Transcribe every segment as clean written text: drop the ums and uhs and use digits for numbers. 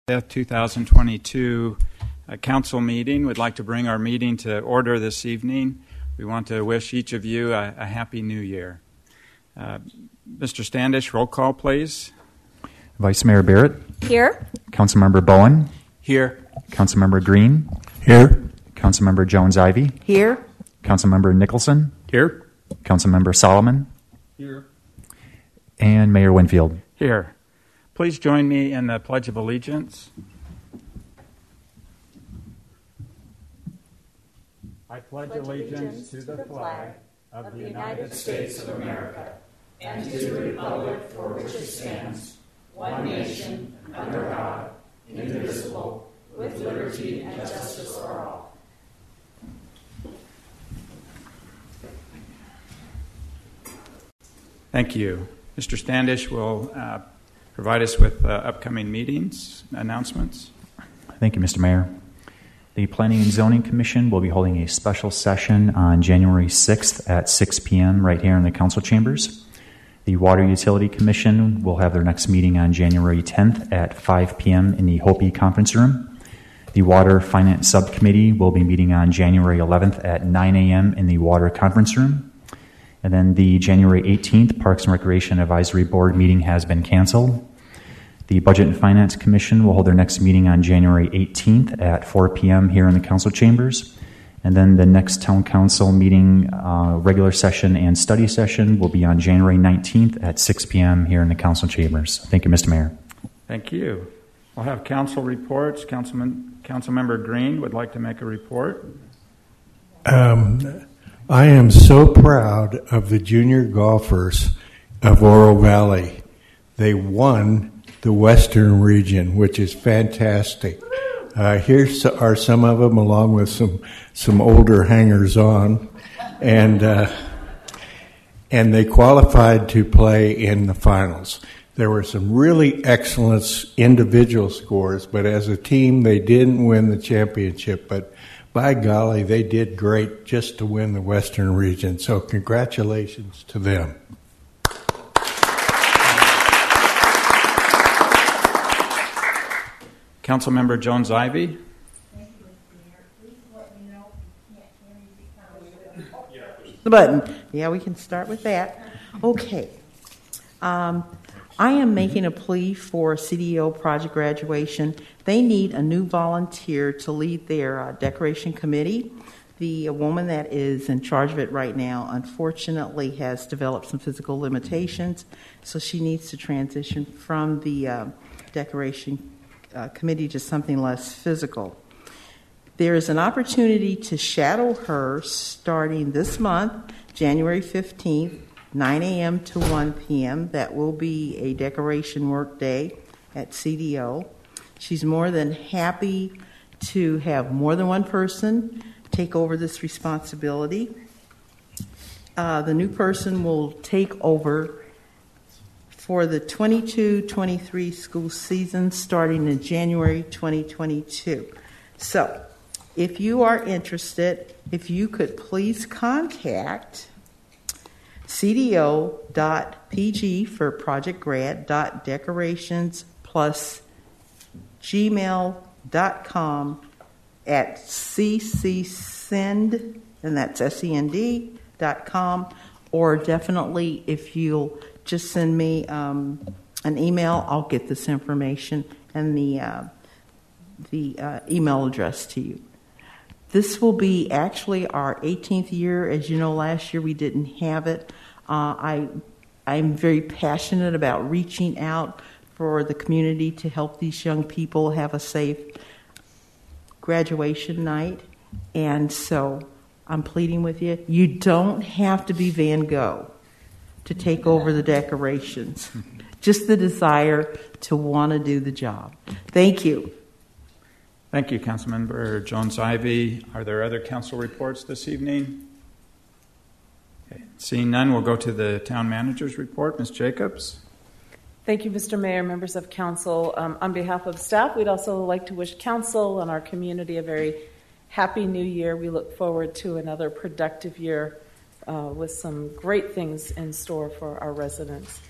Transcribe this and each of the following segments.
2022 council meeting. We'd like to bring our meeting to order this evening. We want to wish each of you a happy new year. Mr. Standish, roll call, please. Vice Mayor Barrett. Here. Councilmember Bowen. Here. Councilmember Green. Here. Councilmember Jones-Ivy. Here. Councilmember Nicholson. Here. Councilmember Solomon. Here. And Mayor Winfield. Here. Please join me in the Pledge of Allegiance. I pledge allegiance to the flag of the United States of America and to the republic for which it stands, one nation, under God, indivisible, with liberty and justice for all. Thank you. Mr. Standish will provide us with upcoming meetings, announcements. Thank you, Mr. Mayor. The Planning and Zoning Commission will be holding a special session on January 6th at 6 p.m. right here in the council chambers. The Water Utility Commission will have their next meeting on January 10th at 5 p.m. in the Hopi Conference Room. The Water Finance Subcommittee will be meeting on January 11th at 9 a.m. in the Water Conference Room. And then the January 18th Parks and Recreation Advisory Board meeting has been canceled. The Budget and Finance Commission will hold their next meeting on January 18th at 4 p.m. here in the council chambers. And then the next town council meeting, regular session and study session, will be on January 19th at 6 p.m. here in the council chambers. Thank you, Mr. Mayor. Thank you. We'll have council reports. Councilmember Green would like to make a report. I am so proud of the junior golfers of Oro Valley. They won the Western region, which is fantastic. Here are some of them, along with some older hangers-on, and they qualified to play in the finals. There were some really excellent individual scores, but as a team, they didn't win the championship. But by golly, they did great just to win the Western region. So congratulations to them. Councilmember Jones-Ivy. Thank you, Mr. Mayor. Please let me know if you can't hear me. The button. Yeah, we can start with that. Okay. I am making a plea for CDO project graduation. They need a new volunteer to lead their decoration committee. The woman that is in charge of it right now, unfortunately, has developed some physical limitations, so she needs to transition from the decoration committee to something less physical. There is an opportunity to shadow her starting this month, January 15th, 9 a.m. to 1 p.m. That will be a decoration work day at CDO. She's more than happy to have more than one person take over this responsibility. The new person will take over for the 22-23 school season starting in January 2022. So, if you are interested, if you could please contact cdo.pg for projectgrad.decorations plus gmail.com at ccsend, and that's send.com, or definitely if you'll just send me an email, I'll get this information and the email address to you. This will be actually our 18th year. As you know, last year we didn't have it. I'm very passionate about reaching out for the community to help these young people have a safe graduation night. And so I'm pleading with you. You don't have to be Van Gogh to take over the decorations. Just the desire to want to do the job. Thank you. Thank you, Councilmember Jones-Ivy. Are there other council reports this evening? Okay. Seeing none, we'll go to the town manager's report. Ms. Jacobs. Thank you, Mr. Mayor, members of council. On behalf of staff, we'd also like to wish council and our community a very happy new year. We look forward to another productive year with some great things in store for our residents.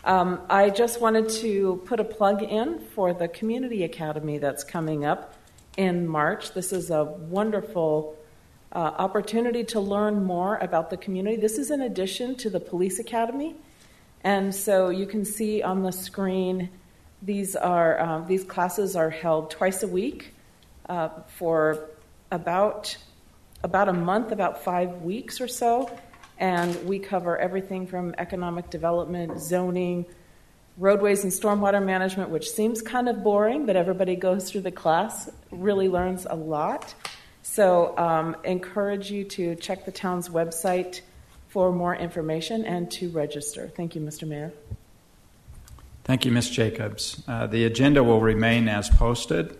I just wanted to put a plug in for the Community Academy that's coming up in March. This is a wonderful opportunity to learn more about the community. This is in addition to the Police Academy. And so you can see on the screen, these classes are held twice a week for about a month, about 5 weeks or so. And we cover everything from economic development, zoning, roadways and stormwater management, which seems kind of boring, but everybody goes through the class, really learns a lot. So encourage you to check the town's website for more information and to register. Thank you, Mr. Mayor. Thank you, Ms. Jacobs. The agenda will remain as posted.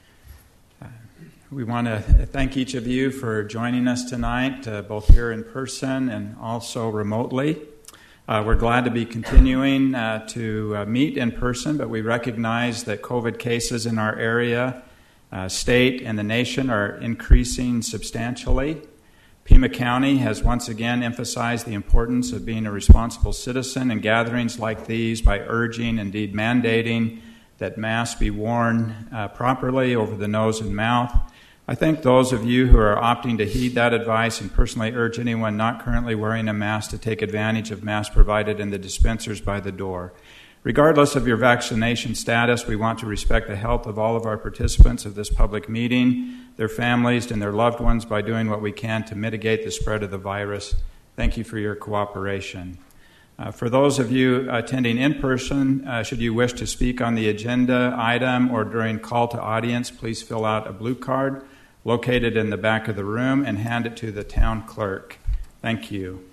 We want to thank each of you for joining us tonight, both here in person and also remotely. We're glad to be continuing to meet in person, but we recognize that COVID cases in our area, state, and the nation are increasing substantially. Pima County has once again emphasized the importance of being a responsible citizen in gatherings like these by urging, indeed mandating, that masks be worn properly over the nose and mouth. I thank those of you who are opting to heed that advice and personally urge anyone not currently wearing a mask to take advantage of masks provided in the dispensers by the door. Regardless of your vaccination status, we want to respect the health of all of our participants of this public meeting, their families, and their loved ones by doing what we can to mitigate the spread of the virus. Thank you for your cooperation. For those of you attending in person, should you wish to speak on the agenda item or during call to audience, please fill out a blue card located in the back of the room and hand it to the town clerk. Thank you.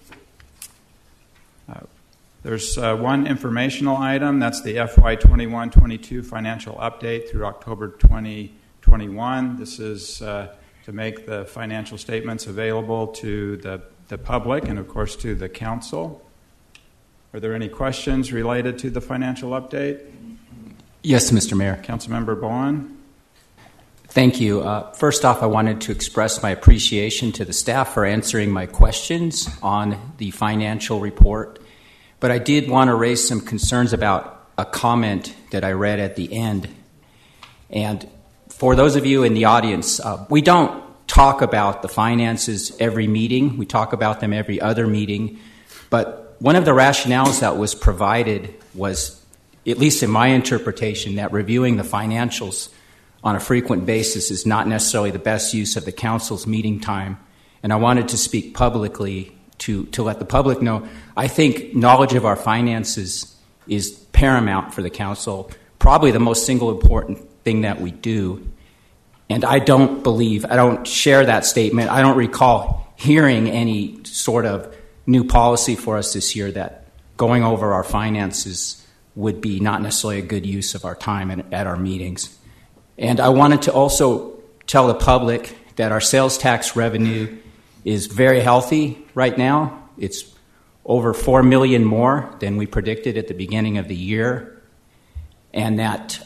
There's one informational item. That's the FY 21-22 financial update through October 2021. This is to make the financial statements available to the public and, of course, to the council. Are there any questions related to the financial update? Yes, Mr. Mayor. Councilmember Bowen. Thank you. First off, I wanted to express my appreciation to the staff for answering my questions on the financial report. But I did want to raise some concerns about a comment that I read at the end. And for those of you in the audience, we don't talk about the finances every meeting. We talk about them every other meeting. But one of the rationales that was provided was, at least in my interpretation, that reviewing the financials on a frequent basis is not necessarily the best use of the council's meeting time. And I wanted to speak publicly to let the public know. I think knowledge of our finances is paramount for the council, probably the most single important thing that we do. And I don't share that statement. I don't recall hearing any sort of new policy for us this year that going over our finances would be not necessarily a good use of our time at our meetings. And I wanted to also tell the public that our sales tax revenue is very healthy right now. It's over $4 million more than we predicted at the beginning of the year. And that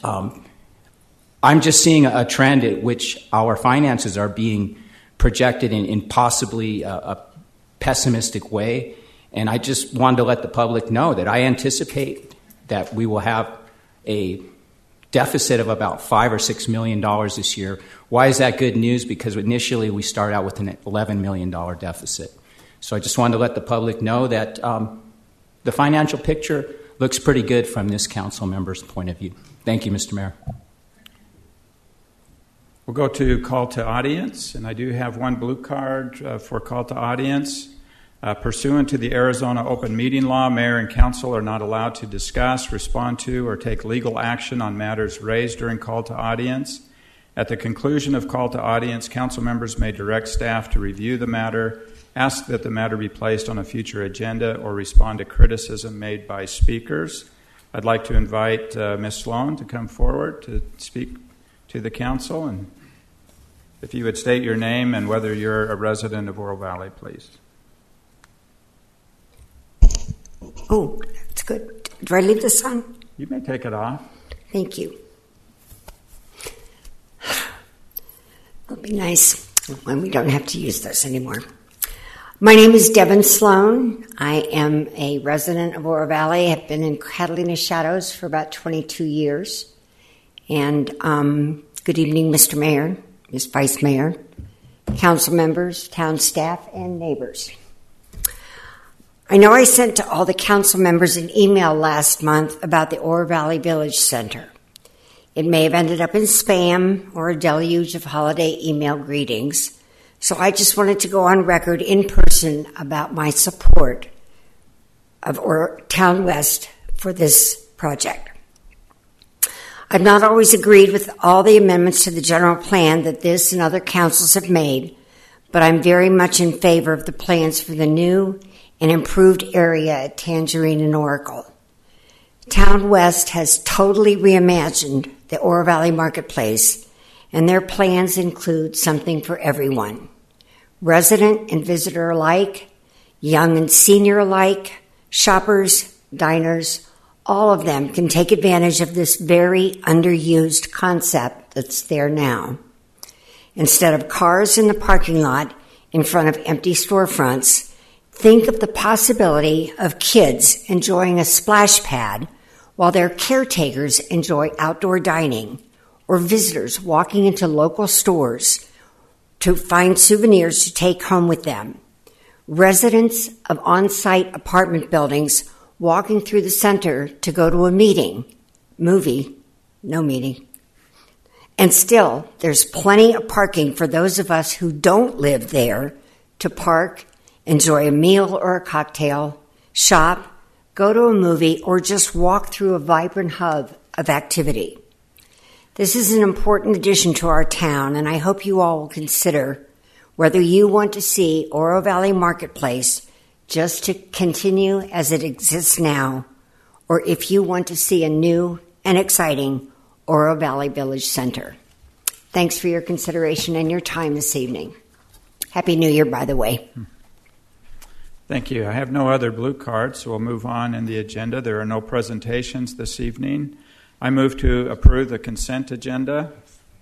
I'm just seeing a trend at which our finances are being projected in possibly a pessimistic way. And I just wanted to let the public know that I anticipate that we will have a deficit of about $5 or $6 million this year. Why is that good news? Because initially we start out with an $11 million deficit. So I just wanted to let the public know that the financial picture looks pretty good from this council member's point of view. Thank you, Mr. Mayor. We'll go to call to audience, and I do have one blue card for call to audience. Pursuant to the Arizona Open Meeting Law, mayor and council are not allowed to discuss, respond to, or take legal action on matters raised during call to audience. At the conclusion of call to audience, council members may direct staff to review the matter, ask that the matter be placed on a future agenda, or respond to criticism made by speakers. I'd like to invite Ms. Sloan to come forward to speak to the council, and if you would state your name and whether you're a resident of Oro Valley, please. Oh, that's good. Do I leave this on? You may take it off. Thank you. It'll be nice when we don't have to use this anymore. My name is Devin Sloan. I am a resident of Oro Valley. I've been in Catalina Shadows for about 22 years. And good evening, Mr. Mayor, Ms. Vice Mayor, council members, town staff, and neighbors. I know I sent to all the council members an email last month about the Oro Valley Village Center. It may have ended up in spam or a deluge of holiday email greetings. So I just wanted to go on record in person about my support of Town West for this project. I've not always agreed with all the amendments to the general plan that this and other councils have made, but I'm very much in favor of the plans for the new and improved area at Tangerine and Oracle. Town West has totally reimagined the Oro Valley Marketplace, and their plans include something for everyone. Resident and visitor alike, young and senior alike, shoppers, diners, all of them can take advantage of this very underused concept that's there now. Instead of cars in the parking lot in front of empty storefronts, think of the possibility of kids enjoying a splash pad while their caretakers enjoy outdoor dining, or visitors walking into local stores to find souvenirs to take home with them. Residents of on-site apartment buildings walking through the center to go to a movie, no meeting. And still, there's plenty of parking for those of us who don't live there to park, enjoy a meal or a cocktail, shop, go to a movie, or just walk through a vibrant hub of activity. This is an important addition to our town, and I hope you all will consider whether you want to see Oro Valley Marketplace just to continue as it exists now, or if you want to see a new and exciting Oro Valley Village Center. Thanks for your consideration and your time this evening. Happy New Year, by the way. Thank you. I have no other blue cards, so we'll move on in the agenda. There are no presentations this evening. I move to approve the consent agenda.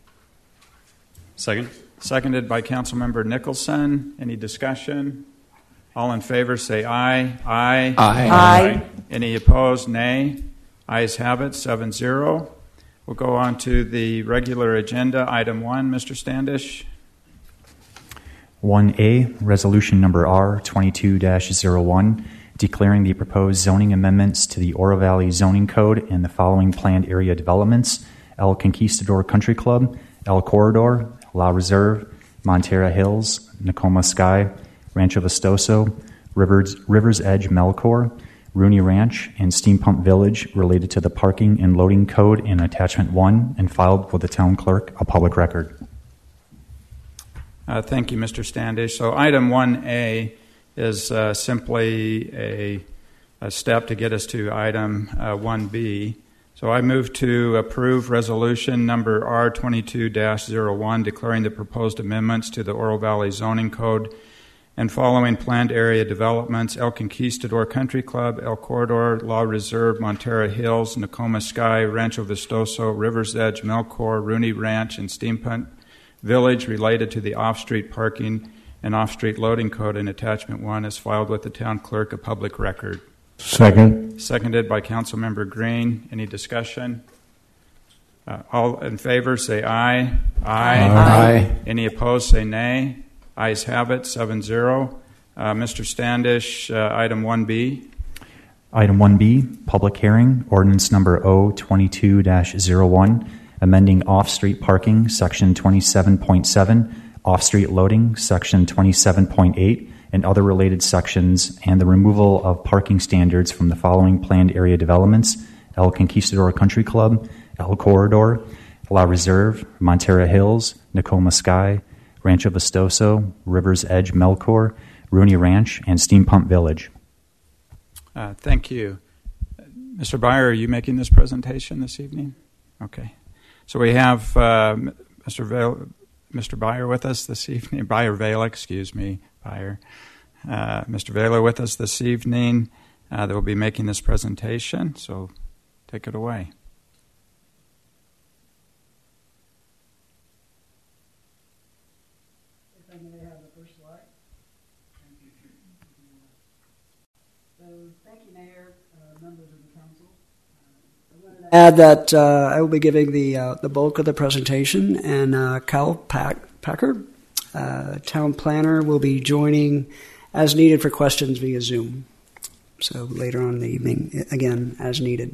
Second. Seconded by Councilmember Nicholson. Any discussion? All in favor say aye. Aye. Aye. Any opposed? Nay. Ayes have it, 7-0. We'll go on to the regular agenda. Item 1, Mr. Standish. 1A, resolution number R22-01, declaring the proposed zoning amendments to the Oro Valley Zoning Code and the following planned area developments: El Conquistador Country Club, El Corredor, La Reserve, Montera Hills, Nakoma Sky, Rancho Vistoso, Rivers Edge Melcor, Rooney Ranch, and Steam Pump Village related to the parking and loading code in Attachment 1 and filed with the town clerk, a public record. Thank you, Mr. Standish. So item 1A is simply a step to get us to item 1B. So I move to approve resolution number R22-01, declaring the proposed amendments to the Oro Valley Zoning Code and following planned area developments: El Conquistador Country Club, El Corredor, La Reserve, Montera Hills, Nakoma Sky, Rancho Vistoso, Rivers Edge, Melcor, Rooney Ranch, and Steam Pump Village related to the off-street parking and off-street loading code in Attachment 1 is filed with the town clerk, a public record. Second. Seconded by Councilmember Green. Any discussion? All in favor say aye. Aye. Any opposed say nay. Ayes have it, 7-0. Mr. Standish, item 1B. Item 1B, public hearing, ordinance number O22-01, amending off-street parking, section 27.7, off-street loading, section 27.8, and other related sections, and the removal of parking standards from the following planned area developments: El Conquistador Country Club, El Corredor, La Reserve, Montera Hills, Nakoma Sky, Rancho Vistoso, Rivers Edge Melcor, Rooney Ranch, and Steam Pump Village. Thank you. Mr. Byer, are you making this presentation this evening? Okay. So we have Mr. Byer with us this evening. Byer Vela, excuse me, Byer. Mr. Vela with us this evening. That will be making this presentation. So take it away. If I may have the first slide. members of the council. I wanted to add that I will be giving the bulk of the presentation, and Cal Packer, town planner, will be joining as needed for questions via Zoom. So later on in the evening, again, as needed.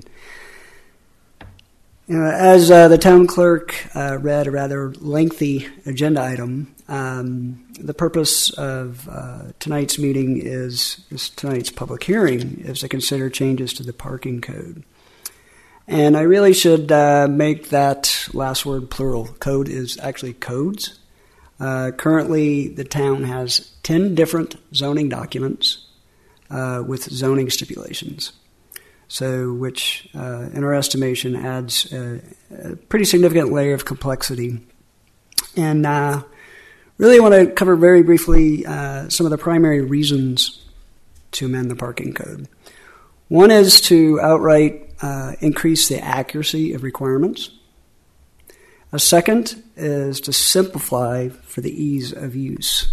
As the town clerk read a rather lengthy agenda item, the purpose of tonight's meeting tonight's public hearing is to consider changes to the parking code. And I really should make that last word plural. Code is actually codes. Currently, the town has 10 different zoning documents with zoning stipulations. So, which, in our estimation, adds a pretty significant layer of complexity. And really want to cover very briefly some of the primary reasons to amend the parking code. One is to outright increase the accuracy of requirements. A second is to simplify for the ease of use.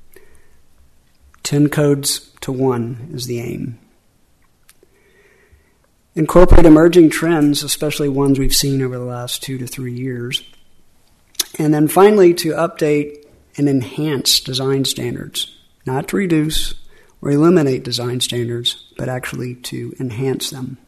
10 codes to 1 is the aim. Incorporate emerging trends, especially ones we've seen over the last 2 to 3 years. And then finally, to update and enhance design standards, not to reduce or eliminate design standards, but actually to enhance them.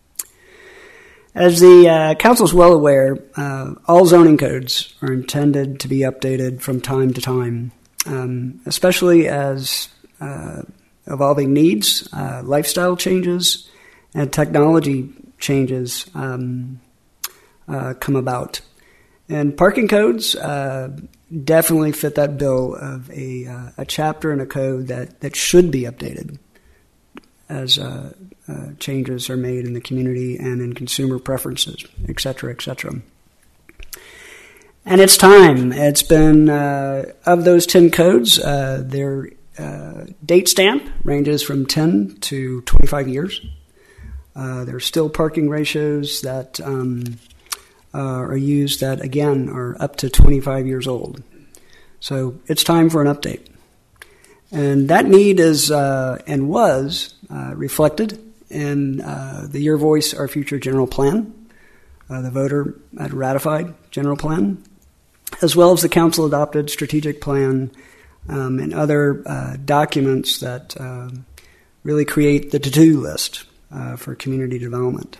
As the council is well aware, all zoning codes are intended to be updated from time to time, especially as evolving needs, lifestyle changes, and technology changes come about. And parking codes definitely fit that bill of a chapter in a code that should be updated as changes are made in the community and in consumer preferences, et cetera, et cetera. And it's time. It's been, of those 10 codes, their date stamp ranges from 10 to 25 years. There are still parking ratios that are used that, again, are up to 25 years old. So it's time for an update. And that need is and was reflected in the Your Voice, Our Future general plan. The voter had ratified general plan, as well as the council-adopted strategic plan and other documents that really create the to-do list for community development.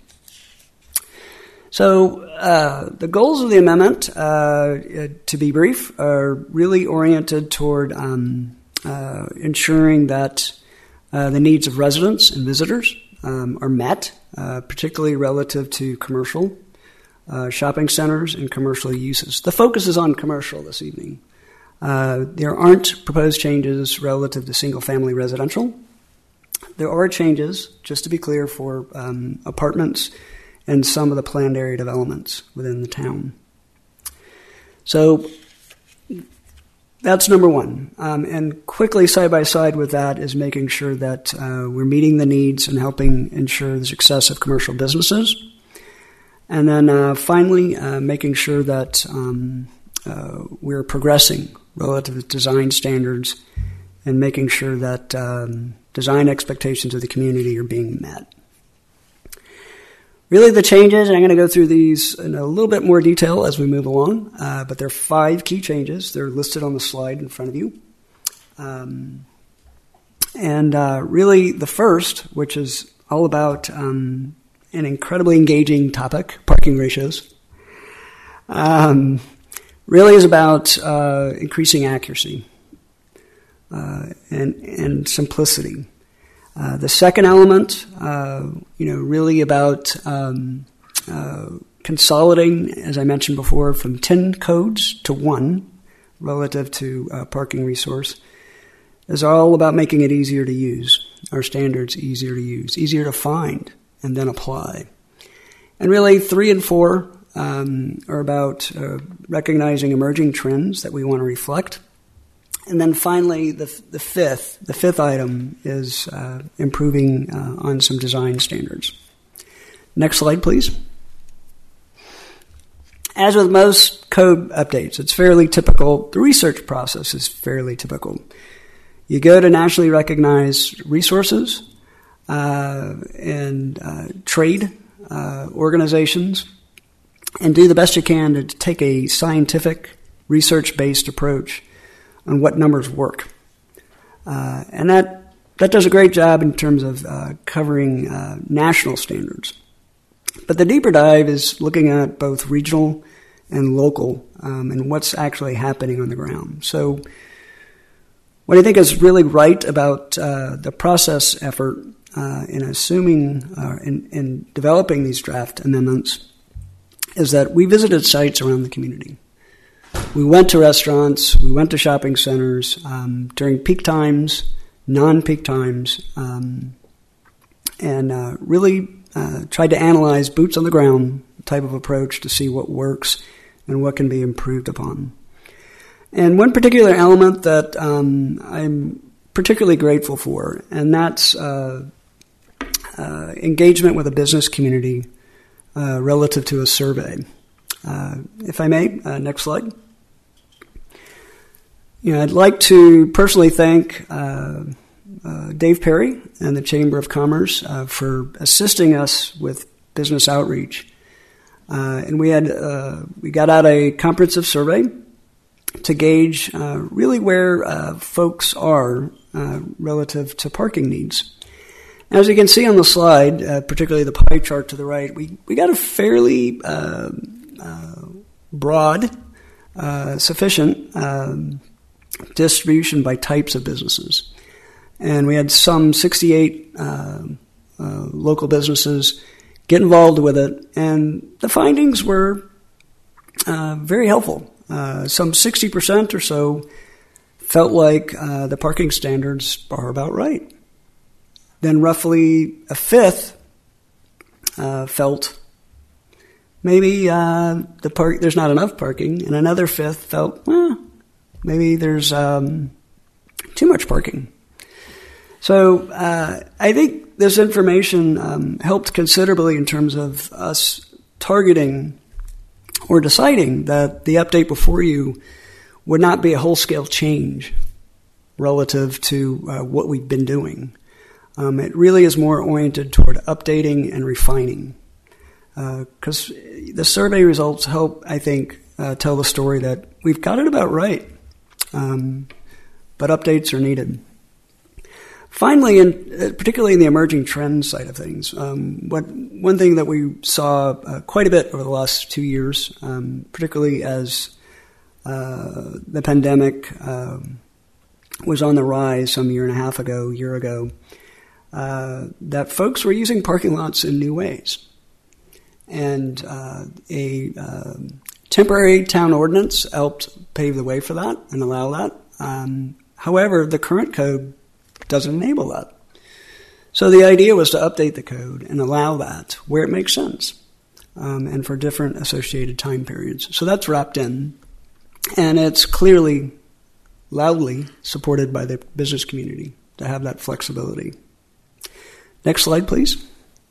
So the goals of the amendment, to be brief, are really oriented toward ensuring that the needs of residents and visitors are met, particularly relative to commercial shopping centers and commercial uses. The focus is on commercial this evening. There aren't proposed changes relative to single-family residential. There are changes, just to be clear, for apartments and some of the planned area developments within the town. So that's number one. And quickly, side by side with that, is making sure that we're meeting the needs and helping ensure the success of commercial businesses. And then finally, making sure that we're progressing relative to design standards and making sure that design expectations of the community are being met. Really, the changes, and I'm going to go through these in a little bit more detail as we move along, but there are 5 key changes. They're listed on the slide in front of you. Really, the first, which is all about an incredibly engaging topic, parking ratios, really is about increasing accuracy and simplicity. The second element, really about consolidating, as I mentioned before, from 10 codes to 1 relative to parking resource, is all about making it easier to use, our standards easier to use, easier to find, and then apply. And really, 3 and 4 are about recognizing emerging trends that we want to reflect. And then finally, the fifth item is improving on some design standards. Next slide, please. As with most code updates, it's fairly typical. The research process is fairly typical. You go to nationally recognized resources, and trade organizations, and do the best you can to take a scientific, research-based approach on what numbers work. And that does a great job in terms of covering national standards. But the deeper dive is looking at both regional and local and what's actually happening on the ground. So what I think is really right about the process effort in assuming in developing these draft amendments is that we visited sites around the community. We went to restaurants, we went to shopping centers during peak times, non-peak times, and really tried to analyze boots on the ground type of approach to see what works and what can be improved upon. And one particular element that I'm particularly grateful for, and that's engagement with the business community relative to a survey. If I may, next slide. I'd like to personally thank Dave Perry and the Chamber of Commerce for assisting us with business outreach. And we got out a comprehensive survey to gauge really where folks are relative to parking needs. As you can see on the slide, particularly the pie chart to the right, we got a fairly broad, sufficient distribution by types of businesses. And we had some 68 local businesses get involved with it, and the findings were very helpful. Some 60% or so felt like the parking standards are about right. Then roughly a fifth felt maybe there's not enough parking, and another fifth felt maybe there's too much parking. So I think this information helped considerably in terms of us targeting or deciding that the update before you would not be a whole-scale change relative to what we've been doing. It really is more oriented toward updating and refining, because the survey results help, I think, tell the story that we've got it about right, but updates are needed. Finally, and particularly in the emerging trends side of things, one thing that we saw quite a bit over the last 2 years, particularly as the pandemic was on the rise some year ago, that folks were using parking lots in new ways. And a temporary town ordinance helped pave the way for that and allow that. However, the current code doesn't enable that. So the idea was to update the code and allow that where it makes sense, and for different associated time periods. So that's wrapped in, and it's clearly, loudly supported by the business community to have that flexibility. Next slide, please.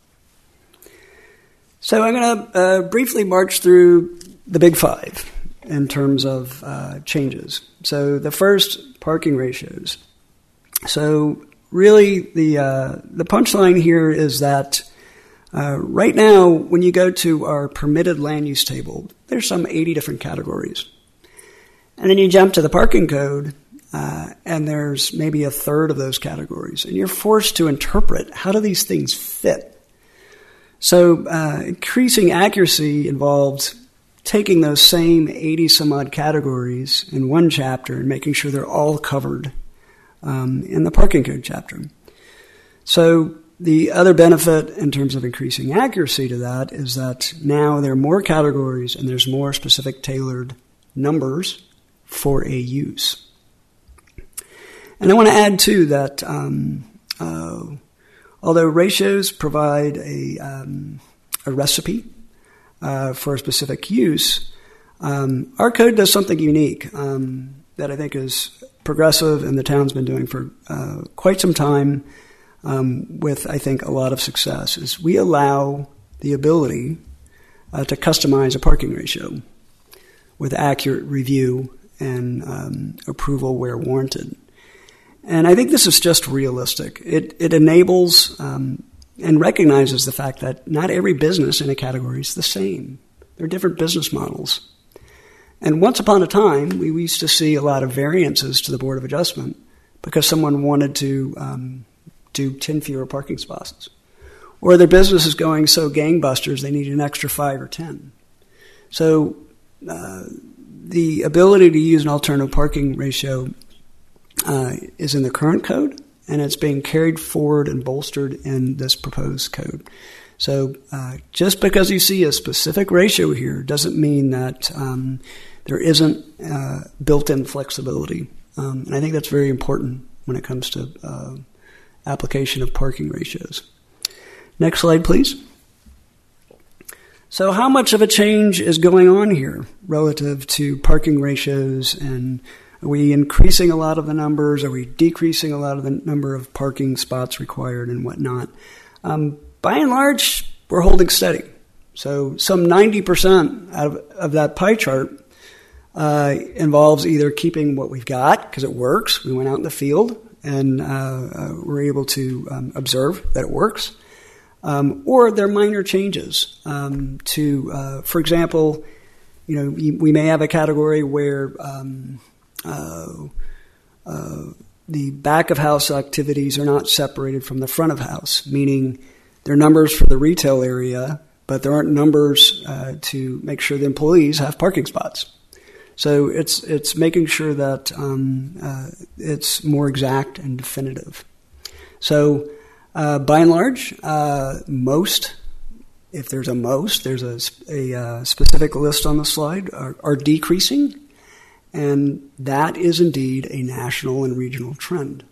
So I'm going to briefly march through the big five in terms of changes. So the first, parking ratios. So really the punchline here is that right now when you go to our permitted land use table, there's some 80 different categories. And then you jump to the parking code, and there's maybe a third of those categories. And you're forced to interpret, how do these things fit? So increasing accuracy involved taking those same 80-some-odd categories in one chapter and making sure they're all covered in the parking code chapter. So the other benefit in terms of increasing accuracy to that is that now there are more categories and there's more specific tailored numbers for a use. And I want to add, too, that although ratios provide a recipe for a specific use, our code does something unique that I think is progressive and the town's been doing for quite some time with, I think, a lot of success, is we allow the ability to customize a parking ratio with accurate review and approval where warranted. And I think this is just realistic. It enables and recognizes the fact that not every business in a category is the same. There are different business models. And once upon a time, we used to see a lot of variances to the Board of Adjustment because someone wanted to do 10 fewer parking spots. Or their business is going so gangbusters they need an extra 5 or 10. So the ability to use an alternative parking ratio is in the current code, and it's being carried forward and bolstered in this proposed code. So just because you see a specific ratio here doesn't mean that there isn't built-in flexibility. And I think that's very important when it comes to application of parking ratios. Next slide, please. So how much of a change is going on here relative to parking ratios, and are we increasing a lot of the numbers? Are we decreasing a lot of the number of parking spots required and whatnot? By and large, we're holding steady. So some 90% of that pie chart involves either keeping what we've got because it works. We went out in the field and we're able to observe that it works. Or there are minor changes to, for example, we may have a category where the back of house activities are not separated from the front of house, meaning there are numbers for the retail area, but there aren't numbers to make sure the employees have parking spots. So it's making sure that it's more exact and definitive. So by and large, most, if there's a most, there's a specific list on the slide, are decreasing, and that is indeed a national and regional trend.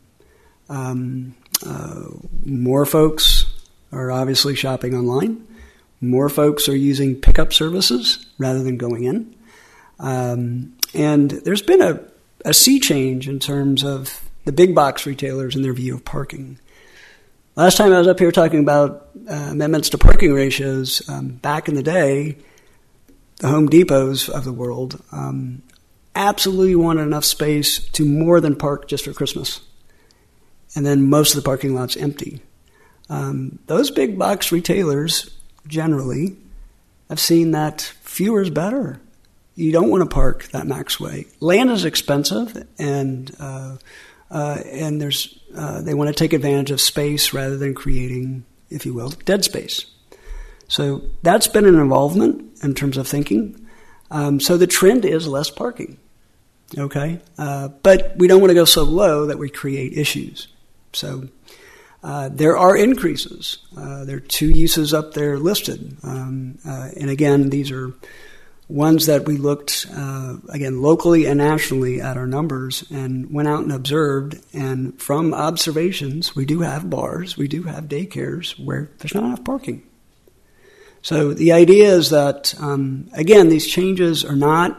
More folks are obviously shopping online. More folks are using pickup services rather than going in. And there's been a sea change in terms of the big box retailers and their view of parking. Last time I was up here talking about amendments to parking ratios, back in the day, the Home Depots of the world absolutely wanted enough space to more than park just for Christmas. And then most of the parking lots empty. Those big box retailers generally have seen that fewer is better. You don't want to park that max way. Land is expensive, and there's they want to take advantage of space rather than creating, if you will, dead space. So that's been an involvement in terms of thinking. So the trend is less parking, okay? But we don't want to go so low that we create issues. So there are increases. There are 2 uses up there listed. And again, these are ones that we looked, again, locally and nationally at our numbers and went out and observed. And from observations, we do have bars, we do have daycares where there's not enough parking. So the idea is that, again, these changes are not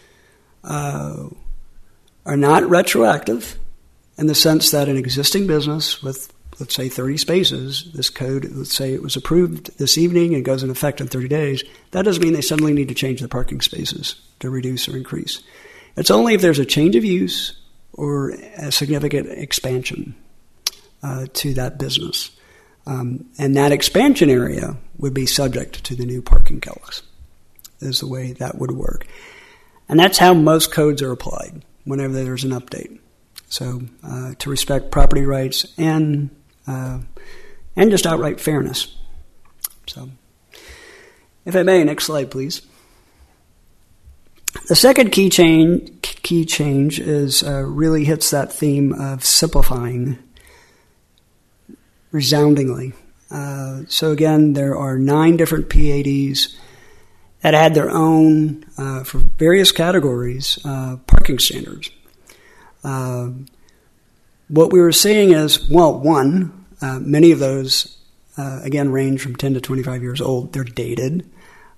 retroactive in the sense that an existing business with, let's say, 30 spaces, this code, let's say it was approved this evening and goes in effect in 30 days, that doesn't mean they suddenly need to change the parking spaces to reduce or increase. It's only if there's a change of use or a significant expansion to that business. And that expansion area would be subject to the new parking calcs, is the way that would work. And that's how most codes are applied whenever there's an update. So to respect property rights and just outright fairness. So, if I may, next slide, please. The second key change is really hits that theme of simplifying resoundingly. So again, there are 9 different PADs that had their own, for various categories, parking standards. What we were seeing is, well, one, many of those, again, range from 10 to 25 years old. They're dated.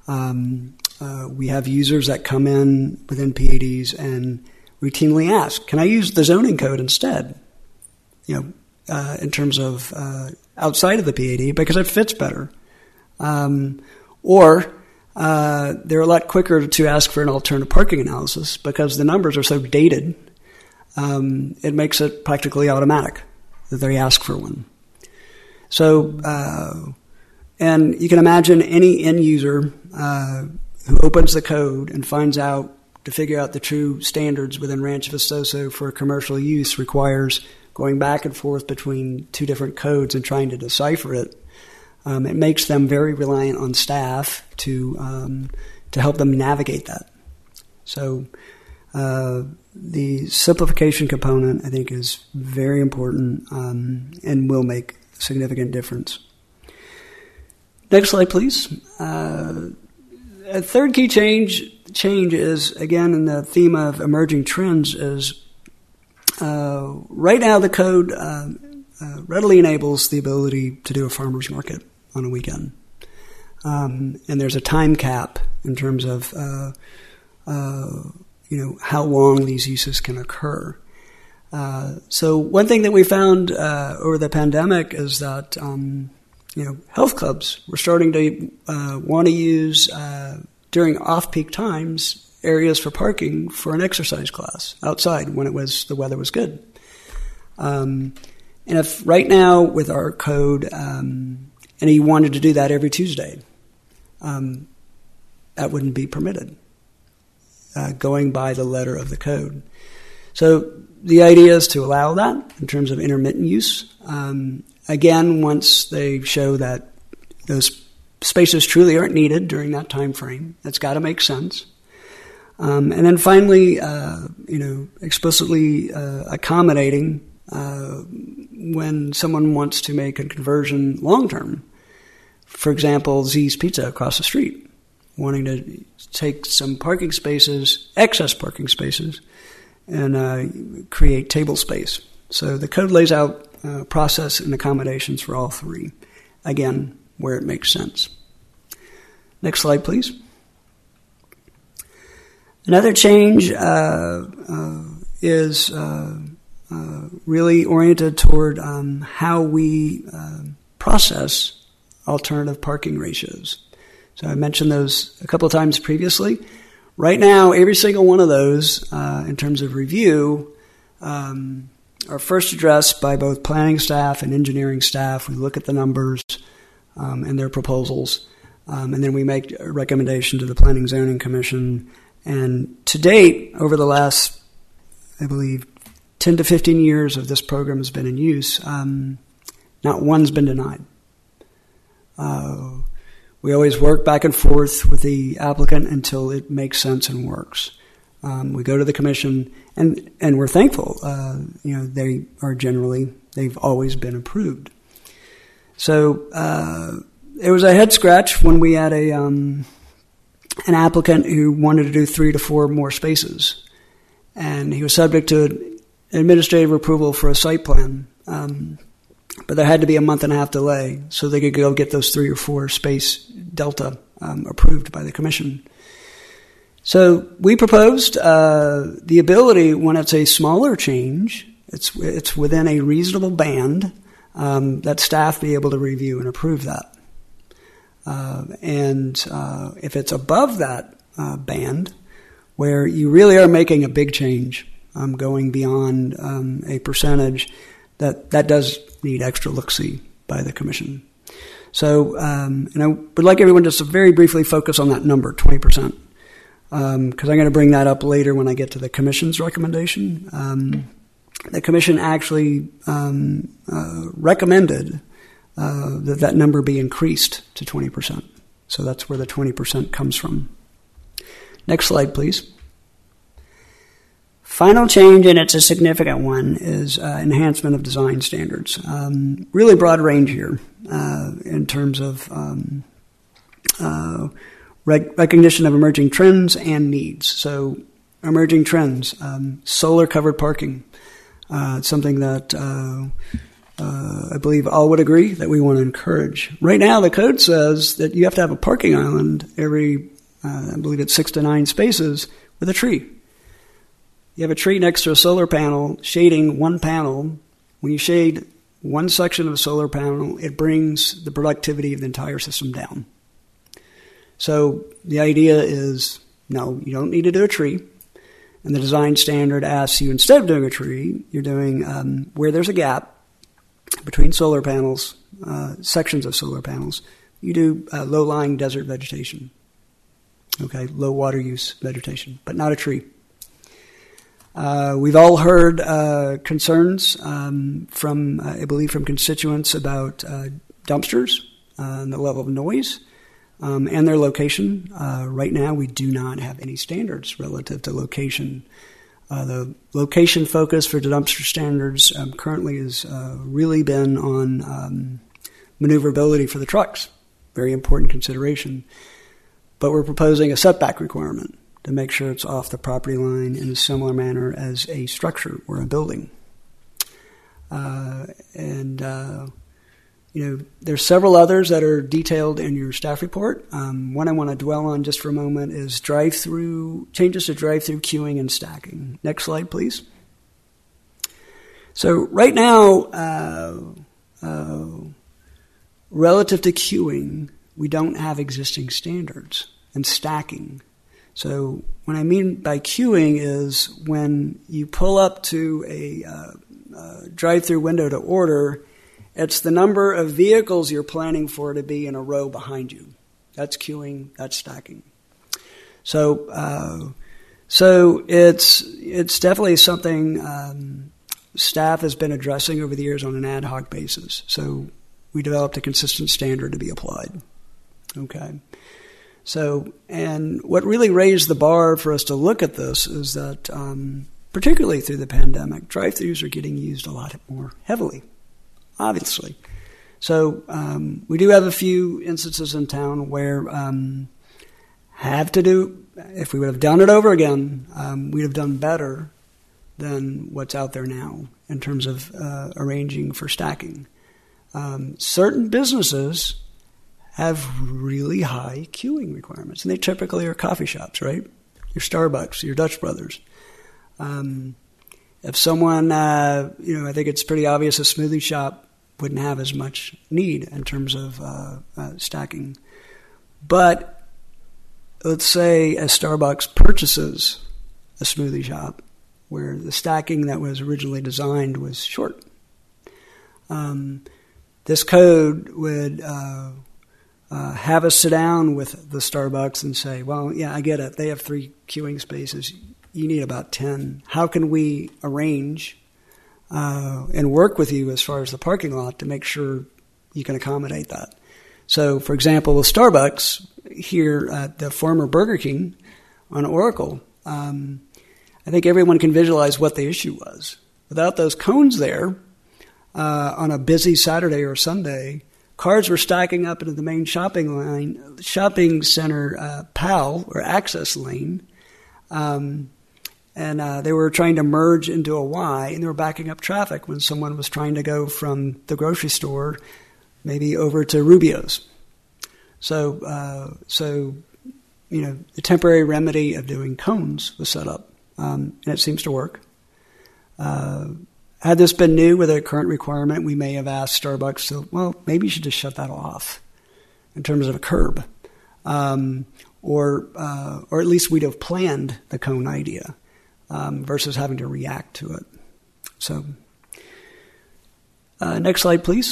We have users that come in within PADs and routinely ask, can I use the zoning code instead? In terms of outside of the PAD because it fits better. Or they're a lot quicker to ask for an alternative parking analysis because the numbers are so dated it makes it practically automatic that they ask for one. So, and you can imagine any end user who opens the code and finds out to figure out the true standards within Rancho Vistoso for commercial use requires going back and forth between two different codes and trying to decipher it. It makes them very reliant on staff to help them navigate that. So the simplification component, I think, is very important and will make a significant difference. Next slide, please. A third key change is, again, in the theme of emerging trends, is right now the code readily enables the ability to do a farmer's market on a weekend. And there's a time cap in terms of how long these uses can occur. So one thing that we found over the pandemic is that health clubs were starting to want to use during off-peak times areas for parking for an exercise class outside when the weather was good. And if right now with our code, and he wanted to do that every Tuesday, that wouldn't be permitted, going by the letter of the code. So the idea is to allow that in terms of intermittent use. Again, once they show that those spaces truly aren't needed during that time frame, that's got to make sense. And then finally, explicitly accommodating when someone wants to make a conversion long term. For example, Z's Pizza across the street, wanting to take some parking spaces, excess parking spaces, and create table space. So the code lays out process and accommodations for all three, again, where it makes sense. Next slide, please. Another change is really oriented toward how we process alternative parking ratios. So I mentioned those a couple of times previously. Right now, every single one of those, in terms of review, are first addressed by both planning staff and engineering staff. We look at the numbers and their proposals, and then we make a recommendation to the Planning Zoning Commission. And to date, over the last, I believe, 10 to 15 years of this program has been in use, not one's been denied. We always work back and forth with the applicant until it makes sense and works. We go to the commission, and we're thankful. They've always been approved. So it was a head scratch when we had an applicant who wanted to do 3 to 4 more spaces, and he was subject to administrative approval for a site plan. But there had to be a month and a half delay so they could go get those 3 or 4 space delta approved by the commission. So we proposed the ability, when it's a smaller change, it's within a reasonable band, that staff be able to review and approve that. And if it's above that band, where you really are making a big change, going beyond a percentage, that does need extra look-see by the commission. So, and I would like everyone just to very briefly focus on that number, 20%, because I'm going to bring that up later when I get to the commission's recommendation. The commission actually recommended that number be increased to 20%. So that's where the 20% comes from. Next slide, please. Final change, and it's a significant one, is enhancement of design standards. Really broad range here in terms of recognition of emerging trends and needs. So emerging trends, solar-covered parking, something that I believe all would agree that we want to encourage. Right now, the code says that you have to have a parking island every, I believe it's 6 to 9 spaces with a tree. You have a tree next to a solar panel shading one panel. When you shade one section of a solar panel, it brings the productivity of the entire system down. So the idea is, no, you don't need to do a tree. And the design standard asks you, instead of doing a tree, you're doing where there's a gap between solar panels, sections of solar panels, you do low-lying desert vegetation. Okay, low water use vegetation, but not a tree. We've all heard concerns from, I believe, from constituents about dumpsters and the level of noise and their location. Right now, we do not have any standards relative to location. The location focus for the dumpster standards currently has really been on maneuverability for the trucks, very important consideration. But we're proposing a setback requirement to make sure it's off the property line in a similar manner as a structure or a building. There's several others that are detailed in your staff report. One I want to dwell on just for a moment is changes to drive-through queuing and stacking. Next slide, please. So right now, relative to queuing, we don't have existing standards and stacking. So what I mean by queuing is when you pull up to a drive-through window to order, it's the number of vehicles you're planning for to be in a row behind you. That's queuing, that's stacking. So it's definitely something staff has been addressing over the years on an ad hoc basis. So we developed a consistent standard to be applied. Okay. So, and what really raised the bar for us to look at this is that, particularly through the pandemic, drive-thrus are getting used a lot more heavily, obviously. So, we do have a few instances in town where, if we would have done it over again, we'd have done better than what's out there now in terms of arranging for stacking. Certain businesses have really high queuing requirements, and they typically are coffee shops, right? Your Starbucks, your Dutch Brothers. If someone, I think it's pretty obvious a smoothie shop wouldn't have as much need in terms of stacking. But let's say a Starbucks purchases a smoothie shop where the stacking that was originally designed was short. This code would have us sit down with the Starbucks and say, well, yeah, I get it. They have 3 queuing spaces. You need about 10. How can we arrange and work with you as far as the parking lot to make sure you can accommodate that? So, for example, with Starbucks here at the former Burger King on Oracle, I think everyone can visualize what the issue was. Without those cones there on a busy Saturday or Sunday, cars were stacking up into the main shopping center PAL, or access lane, and they were trying to merge into a Y, and they were backing up traffic when someone was trying to go from the grocery store maybe over to Rubio's. So the temporary remedy of doing cones was set up, and it seems to work. Had this been new with a current requirement, we may have asked Starbucks to, well, maybe you should just shut that off in terms of a curb. Or at least we'd have planned the cone idea versus having to react to it. So, next slide, please.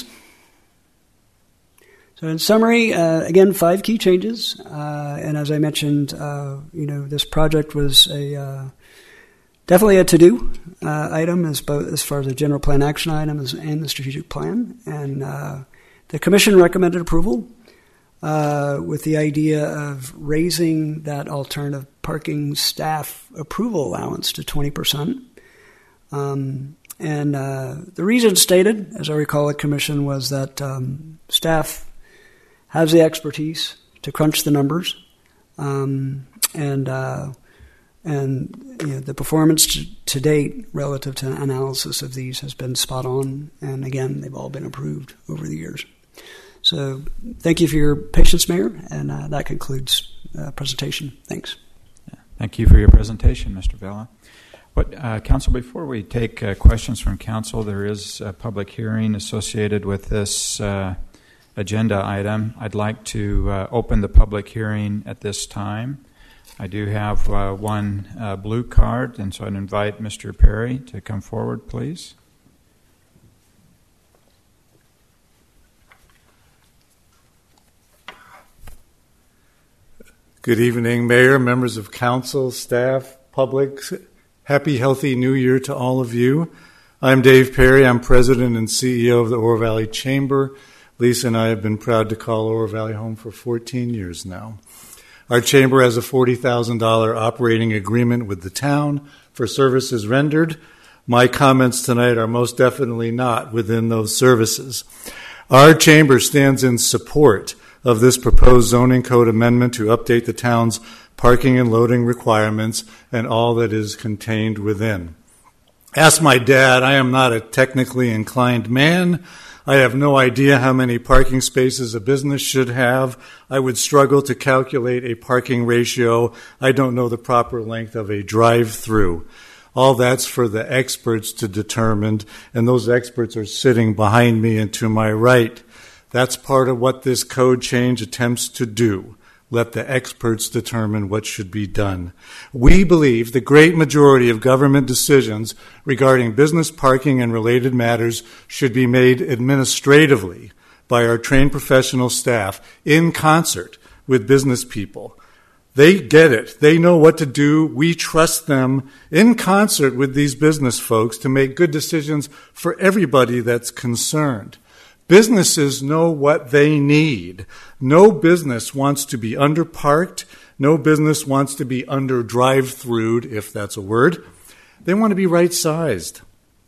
So in summary, again, 5 key changes. And as I mentioned, this project was definitely a to-do item as far as the general plan action item and the strategic plan. And the commission recommended approval with the idea of raising that alternative parking staff approval allowance to 20%. And the reason stated, as I recall at commission, was that staff has the expertise to crunch the numbers, and the performance to date relative to analysis of these has been spot on, and again, they've all been approved over the years. So thank you for your patience, Mayor, and that concludes the presentation. Thanks. Thank you for your presentation, Mr. Vela. Council, before we take questions from Council, there is a public hearing associated with this agenda item. I'd like to open the public hearing at this time. I do have one blue card, and so I'd invite Mr. Perry to come forward, please. Good evening, Mayor, members of council, staff, public. Happy, healthy New Year to all of you. I'm Dave Perry. I'm president and CEO of the Oro Valley Chamber. Lisa and I have been proud to call Oro Valley home for 14 years now. Our chamber has a $40,000 operating agreement with the town for services rendered. My comments tonight are most definitely not within those services. Our chamber stands in support of this proposed zoning code amendment to update the town's parking and loading requirements and all that is contained within. Ask my dad, I am not a technically inclined man. I have no idea how many parking spaces a business should have. I would struggle to calculate a parking ratio. I don't know the proper length of a drive-through. All that's for the experts to determine, and those experts are sitting behind me and to my right. That's part of what this code change attempts to do. Let the experts determine what should be done. We believe the great majority of government decisions regarding business parking and related matters should be made administratively by our trained professional staff in concert with business people. They get it. They know what to do. We trust them in concert with these business folks to make good decisions for everybody that's concerned. Businesses know what they need. No business wants to be underparked. No business wants to be under drive-through'd, if that's a word. They want to be right-sized.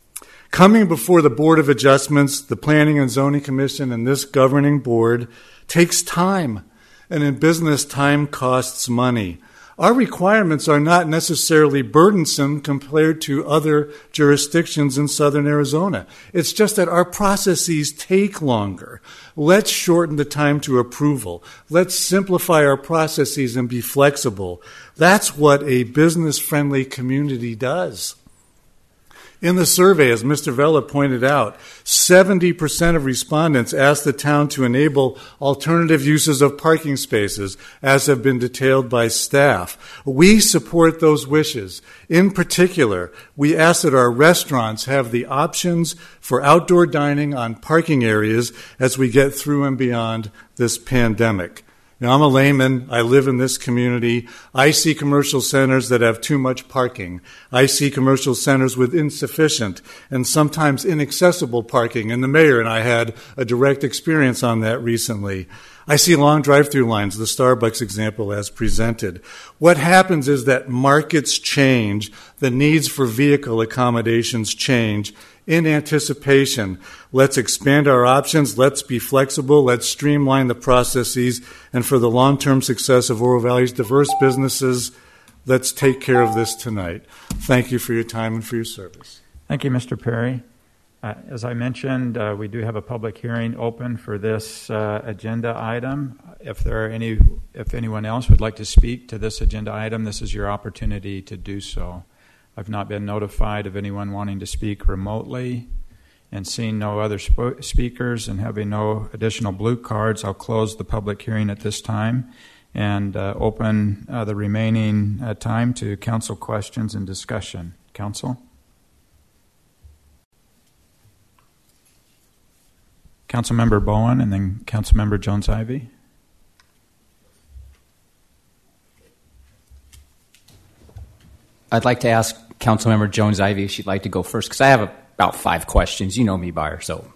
Coming before the Board of Adjustments, the Planning and Zoning Commission, and this governing board takes time. And in business, time costs money. Our requirements are not necessarily burdensome compared to other jurisdictions in southern Arizona. It's just that our processes take longer. Let's shorten the time to approval. Let's simplify our processes and be flexible. That's what a business-friendly community does. In the survey, as Mr. Vela pointed out, 70% of respondents asked the town to enable alternative uses of parking spaces, as have been detailed by staff. We support those wishes. In particular, we ask that our restaurants have the options for outdoor dining on parking areas as we get through and beyond this pandemic. Now, I'm a layman. I live in this community. I see commercial centers that have too much parking. I see commercial centers with insufficient and sometimes inaccessible parking, and the mayor and I had a direct experience on that recently. I see long drive-through lines, the Starbucks example as presented. What happens is that markets change, the needs for vehicle accommodations change. In anticipation, let's expand our options, let's be flexible, let's streamline the processes, and for the long-term success of Oro Valley's diverse businesses, let's take care of this tonight. Thank you for your time and for your service. Thank you, Mr. Perry. As I mentioned, we do have a public hearing open for this agenda item. If anyone else would like to speak to this agenda item, this is your opportunity to do so. I've not been notified of anyone wanting to speak remotely, and seeing no other speakers and having no additional blue cards, I'll close the public hearing at this time and open the remaining time to council questions and discussion. Council? Councilmember Bowen and then Councilmember Jones-Ivy. I'd like to ask Councilmember Jones-Ivy if she'd like to go first, because I have about 5 questions. You know me by her, so.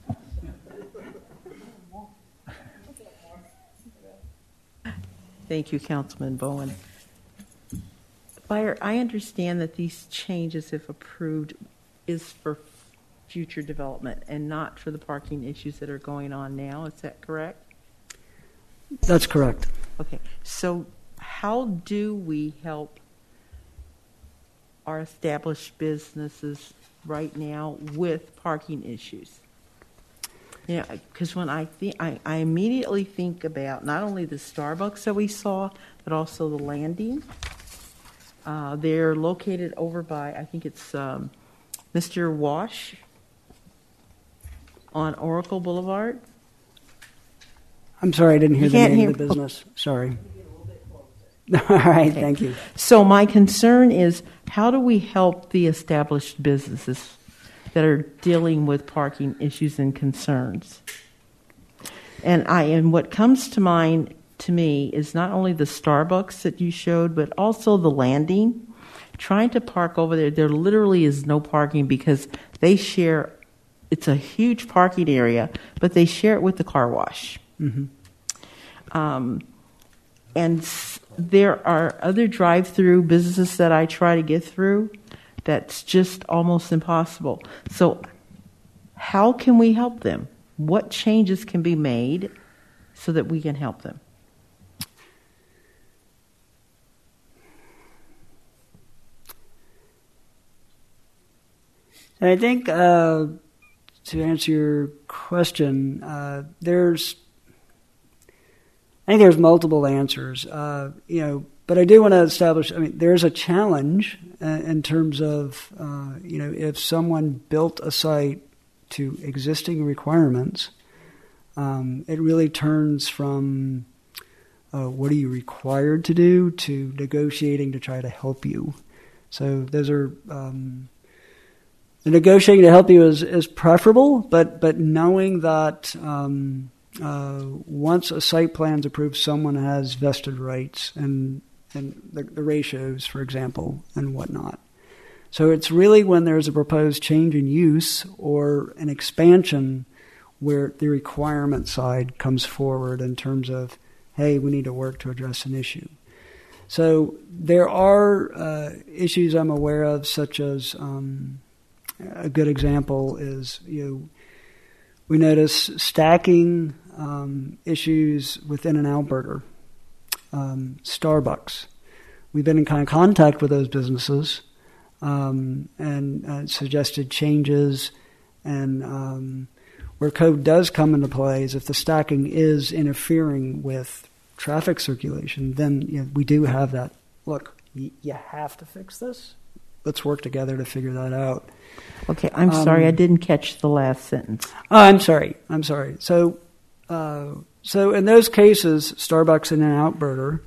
Thank you, Councilman Bowen. Buyer, I understand that these changes, if approved, is for future development and not for the parking issues that are going on now. Is that correct? That's correct. Okay. So how do we help our established businesses right now with parking issues? Yeah, because when I think, I immediately think about not only the Starbucks that we saw, but also the Landing. They're located over by, I think it's Mr. Wash on Oracle Boulevard. I'm sorry, I didn't hear the name of the business. Sorry. All right, thank you. So my concern is, how do we help the established businesses that are dealing with parking issues and concerns? And what comes to mind to me is not only the Starbucks that you showed, but also the landing. Trying to park over there literally is no parking because they share. It's a huge parking area, but they share it with the car wash. Mm-hmm. And there are other drive-through businesses that I try to get through that's just almost impossible. So how can we help them? What changes can be made so that we can help them? I think to answer your question, there's multiple answers. But I do want to establish. There's a challenge in terms of if someone built a site to existing requirements, it really turns from what are you required to do to negotiating to try to help you. So those are. The negotiating to help you is preferable, but knowing that once a site plan's approved, someone has vested rights and the ratios, for example, and whatnot. So it's really when there's a proposed change in use or an expansion where the requirement side comes forward in terms of, hey, we need to work to address an issue. So there are issues I'm aware of, such as a good example is, we notice stacking issues within an Alberta. Starbucks. We've been in kind of contact with those businesses and suggested changes. And where code does come into play is if the stacking is interfering with traffic circulation, then we do have that. Look, you have to fix this. Let's work together to figure that out. Okay, I'm sorry, I didn't catch the last sentence. Oh, I'm sorry. So in those cases, Starbucks and an Alberta,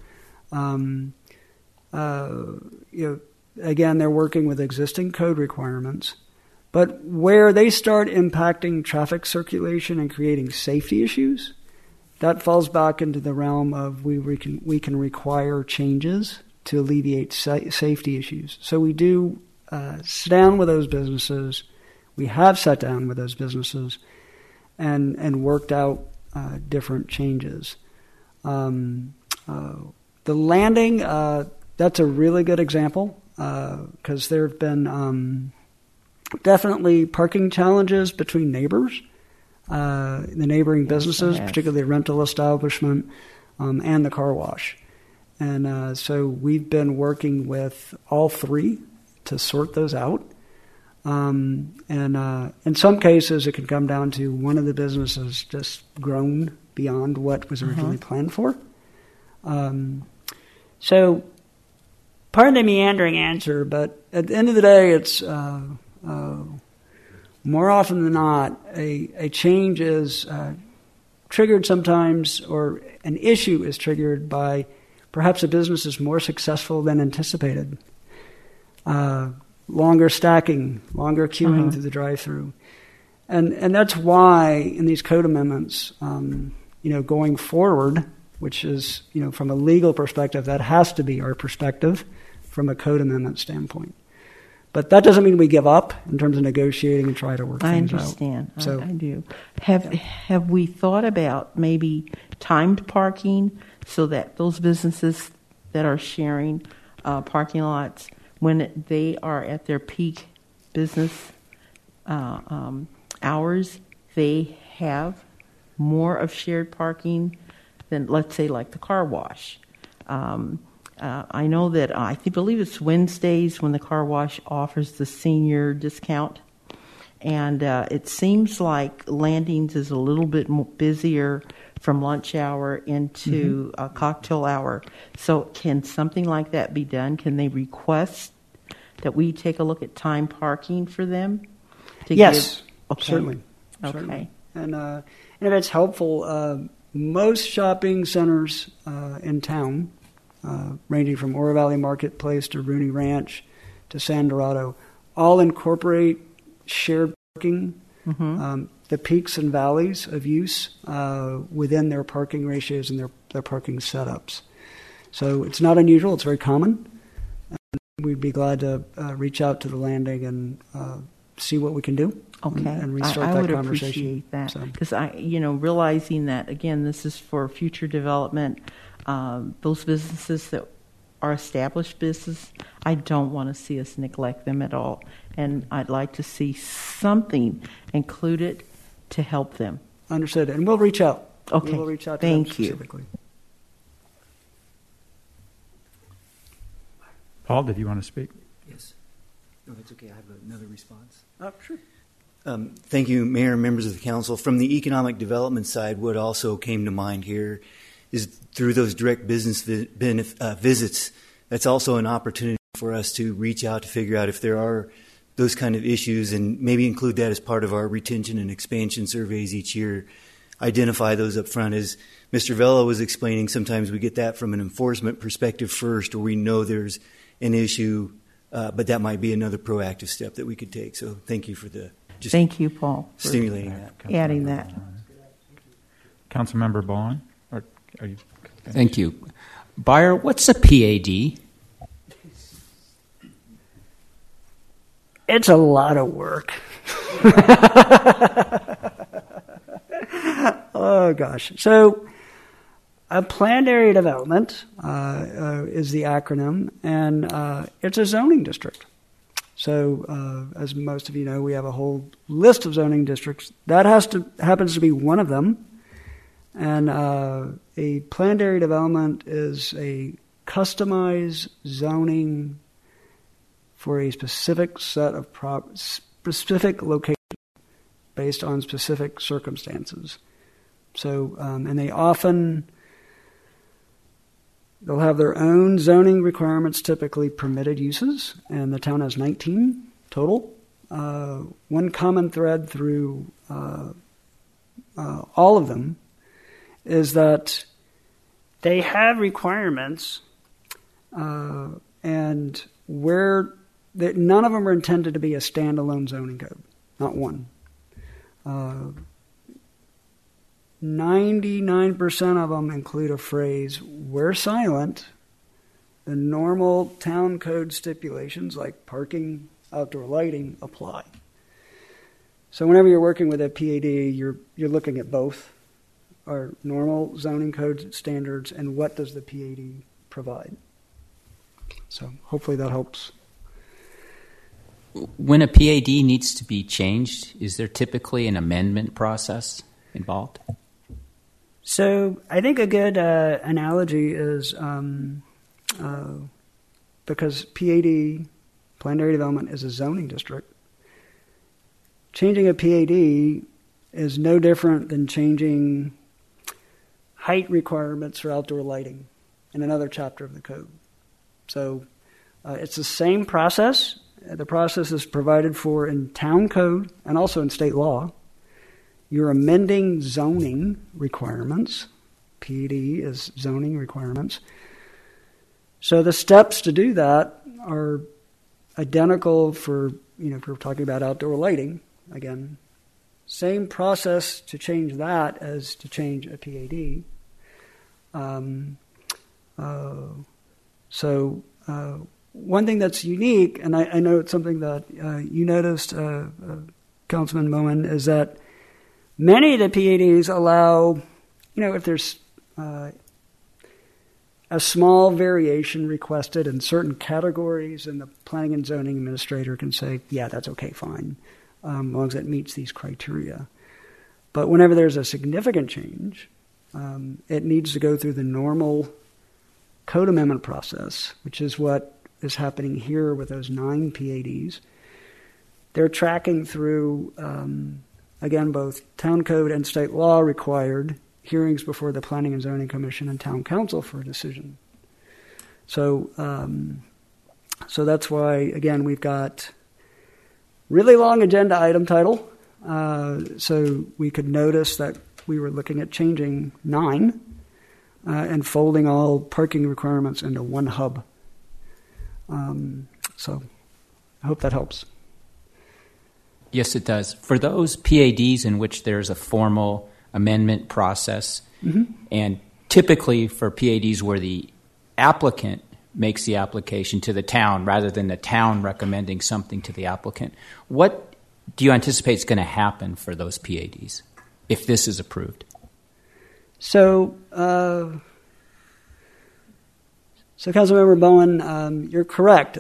again, they're working with existing code requirements, but where they start impacting traffic circulation and creating safety issues, that falls back into the realm of we can require changes to alleviate safety issues. So we do sit down with those businesses. We have sat down with those businesses and worked out different changes. The landing, that's a really good example because there have been definitely parking challenges between neighbors, the neighboring businesses, particularly the rental establishment and the car wash. And so we've been working with all three to sort those out. And in some cases, it can come down to one of the businesses just grown beyond what was originally planned for. So, pardon the meandering answer, but at the end of the day, it's more often than not, a change is triggered sometimes, or an issue is triggered by perhaps a business is more successful than anticipated. Longer stacking, longer queuing through the drive-through. And that's why in these code amendments, going forward, which is, from a legal perspective, that has to be our perspective from a code amendment standpoint. But that doesn't mean we give up in terms of negotiating and try to work things out. I understand. So, I do. Have we thought about maybe timed parking so that those businesses that are sharing parking lots, when they are at their peak business hours, they have more of shared parking than, let's say, like the car wash? I know that I believe it's Wednesdays when the car wash offers the senior discount, and it seems like Landings is a little bit more busier from lunch hour into cocktail hour. So can something like that be done? Can they request that we take a look at time parking for them? Yes, okay. Certainly. Okay. Certainly. And if it's helpful, most shopping centers in town ranging from Oro Valley Marketplace to Rooney Ranch to San Dorado, all incorporate shared parking, the peaks and valleys of use within their parking ratios and their parking setups. So it's not unusual, it's very common. And we'd be glad to reach out to the landing and see what we can do. Okay, And restart I that would conversation. appreciate that because realizing that again, this is for future development. Those businesses that are established business, I don't want to see us neglect them at all, and I'd like to see something included to help them. Understood, and we'll reach out. Okay, we'll reach out to thank them you. specifically. Paul, did you want to speak? Yes. No, that's okay. I have another response. Sure. Thank you, Mayor and members of the council. From the economic development side, what also came to mind here is through those direct business visits, that's also an opportunity for us to reach out to figure out if there are those kind of issues and maybe include that as part of our retention and expansion surveys each year. Identify those up front. As Mr. Vela was explaining, sometimes we get that from an enforcement perspective first, or we know there's an issue, but that might be another proactive step that we could take. So thank you for thank you, Paul, for stimulating that. Adding that. Councilmember Bond, are you? Thank you. Buyer, what's a PAD? It's a lot of work. Oh, gosh. So a planned area development is the acronym, and it's a zoning district. So as most of you know, we have a whole list of zoning districts. That happens to be one of them. And a planned area development is a customized zoning for a specific set of specific location based on specific circumstances. So, and they'll have their own zoning requirements, typically permitted uses, and the town has 19 total. One common thread through all of them is that they have requirements, and none of them are intended to be a standalone zoning code, not one. 99% of them include a phrase, where silent, the normal town code stipulations like parking, outdoor lighting apply. So whenever you're working with a PAD, you're looking at both our normal zoning code standards and what does the PAD provide. So hopefully that helps. When a PAD needs to be changed, is there typically an amendment process involved? So I think a good analogy is because PAD, planned area development, is a zoning district, changing a PAD is no different than changing height requirements for outdoor lighting in another chapter of the code. So it's the same process. The process is provided for in town code and also in state law. You're amending zoning requirements. PAD is zoning requirements. So the steps to do that are identical for, if we're talking about outdoor lighting, again, same process to change that as to change a PAD. One thing that's unique, and I know it's something that you noticed, Councilman Moen, is that many of the PADs allow, if there's a small variation requested in certain categories, and the planning and zoning administrator can say, yeah, that's okay, fine, as long as it meets these criteria. But whenever there's a significant change, it needs to go through the normal code amendment process, which is what is happening here with those 9 PADs. They're tracking through, again, both town code and state law required hearings before the Planning and Zoning Commission and Town Council for a decision. So that's why, again, we've got really long agenda item title. So we could notice that we were looking at changing 9, and folding all parking requirements into one hub. So I hope that helps. Yes, it does. For those PADs in which there's a formal amendment process, and typically for PADs where the applicant makes the application to the town rather than the town recommending something to the applicant, what do you anticipate is going to happen for those PADs if this is approved? So, Councilmember Bowen, you're correct.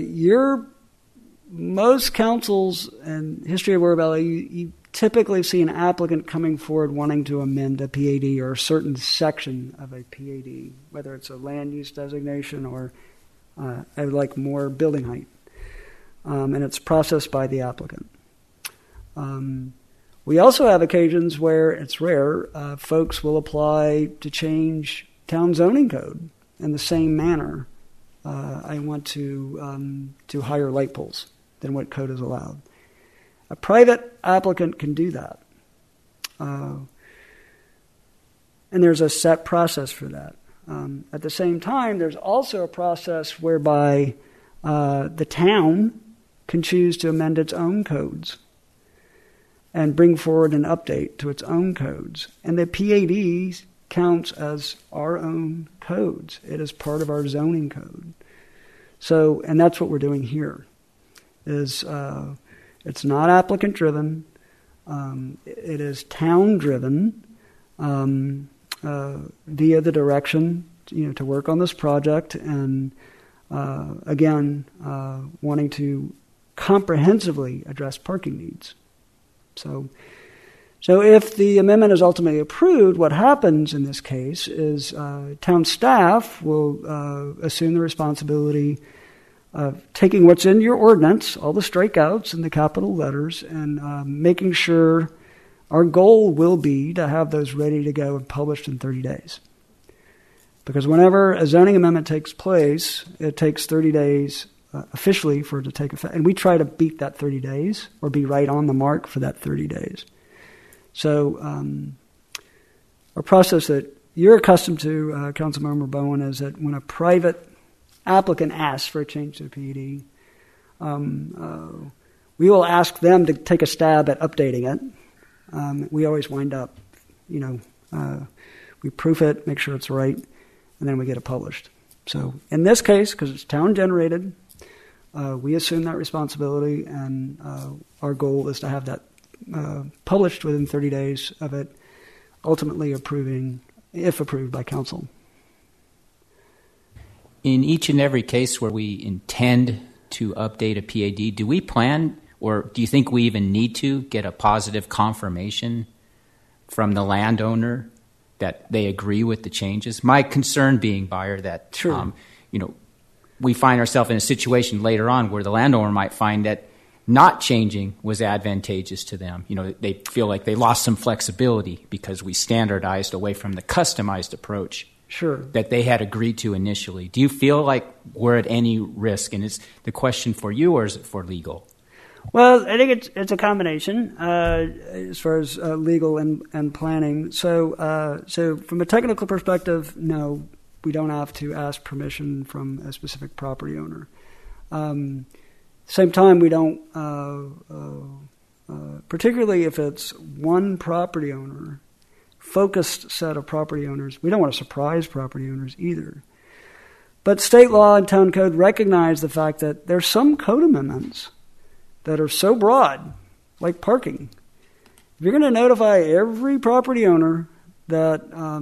Most councils in history of Oro Valley, you typically see an applicant coming forward wanting to amend a PAD or a certain section of a PAD, whether it's a land use designation or I would like more building height. And it's processed by the applicant. We also have occasions where it's rare, folks will apply to change town zoning code in the same manner. I want to higher light poles than what code is allowed. A private applicant can do that. And there's a set process for that. At the same time, there's also a process whereby the town can choose to amend its own codes and bring forward an update to its own codes. And the PAD counts as our own codes. It is part of our zoning code. So, and that's what we're doing here. Is it's not applicant driven. It is town driven via the direction to work on this project, and again wanting to comprehensively address parking needs. So if the amendment is ultimately approved, what happens in this case is town staff will assume the responsibility of taking what's in your ordinance, all the strikeouts and the capital letters, and making sure our goal will be to have those ready to go and published in 30 days. Because whenever a zoning amendment takes place, it takes 30 days officially for it to take effect. And we try to beat that 30 days or be right on the mark for that 30 days. So our process that you're accustomed to, Councilmember Bowen, is that when a private applicant asks for a change to the PAD, we will ask them to take a stab at updating it. We always wind up, we proof it, make sure it's right, and then we get it published. So in this case, because it's town generated, we assume that responsibility, and our goal is to have that published within 30 days of it, ultimately approving, if approved by council. In each and every case where we intend to update a PAD, do we plan, or do you think we even need to get a positive confirmation from the landowner that they agree with the changes? My concern being, Buyer, that sure. We find ourselves in a situation later on where the landowner might find that not changing was advantageous to them. They feel like they lost some flexibility because we standardized away from the customized approach. Sure. That they had agreed to initially. Do you feel like we're at any risk? And is the question for you, or is it for legal? Well, I think it's a combination as far as legal and planning. So from a technical perspective, no, we don't have to ask permission from a specific property owner. Same time, we don't, particularly if it's one property owner, focused set of property owners. We don't want to surprise property owners either. But state law and town code recognize the fact that there's some code amendments that are so broad, like parking. If you're going to notify every property owner that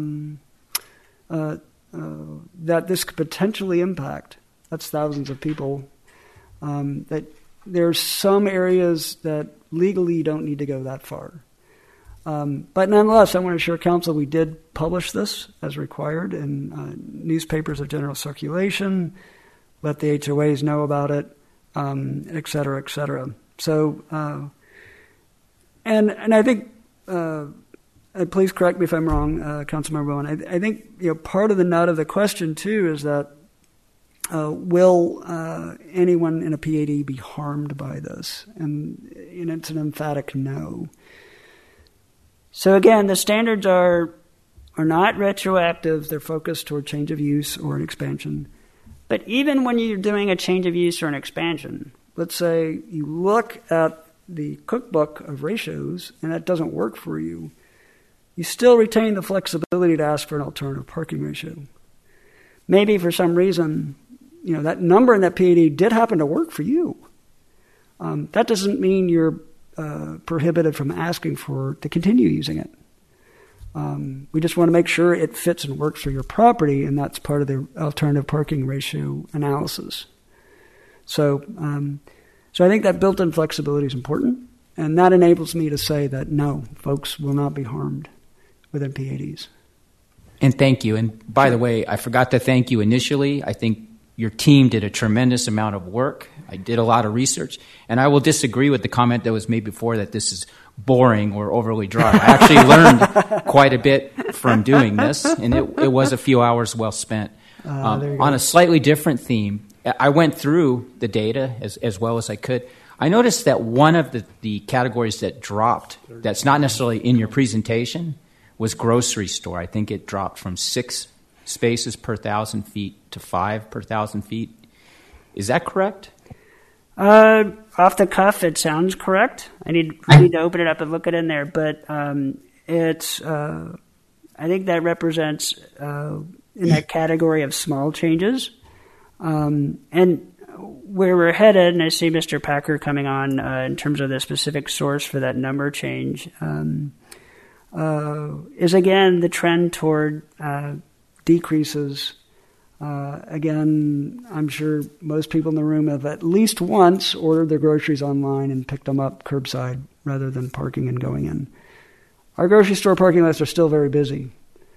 that this could potentially impact, that's thousands of people, that there's some areas that legally you don't need to go that far. But nonetheless, I want to assure council we did publish this as required in newspapers of general circulation, let the HOAs know about it, et cetera, et cetera. So, and I think, please correct me if I'm wrong, Councilmember Bowen, I think part of the nut of the question too is that will anyone in a PAD be harmed by this? And it's an emphatic no. So again, the standards are are not retroactive. They're focused toward change of use or an expansion. But even when you're doing a change of use or an expansion, let's say you look at the cookbook of ratios and that doesn't work for you, you still retain the flexibility to ask for an alternative parking ratio. Maybe for some reason, that number in that PAD did happen to work for you. That doesn't mean you're prohibited from asking to continue using it. We just want to make sure it fits and works for your property, and that's part of the alternative parking ratio analysis. So I think that built-in flexibility is important, and that enables me to say that no, folks will not be harmed within PADs. And thank you. And by the way, I forgot to thank you initially. I think your team did a tremendous amount of work. I did a lot of research. And I will disagree with the comment that was made before that this is boring or overly dry. I actually learned quite a bit from doing this, and it was a few hours well spent. On a slightly different theme, I went through the data as well as I could. I noticed that one of the categories that dropped, that's not necessarily in your presentation, was grocery store. I think it dropped from 6 spaces per 1,000 feet to 5 per 1,000 feet. Is that correct? Off the cuff, it sounds correct. I need to open it up and look it in there, but it's. I think that represents in that category of small changes, and where we're headed. And I see Mr. Packer coming on in terms of the specific source for that number change. Is again the trend toward decreases. Again, I'm sure most people in the room have at least once ordered their groceries online and picked them up curbside rather than parking and going in. Our grocery store parking lots are still very busy.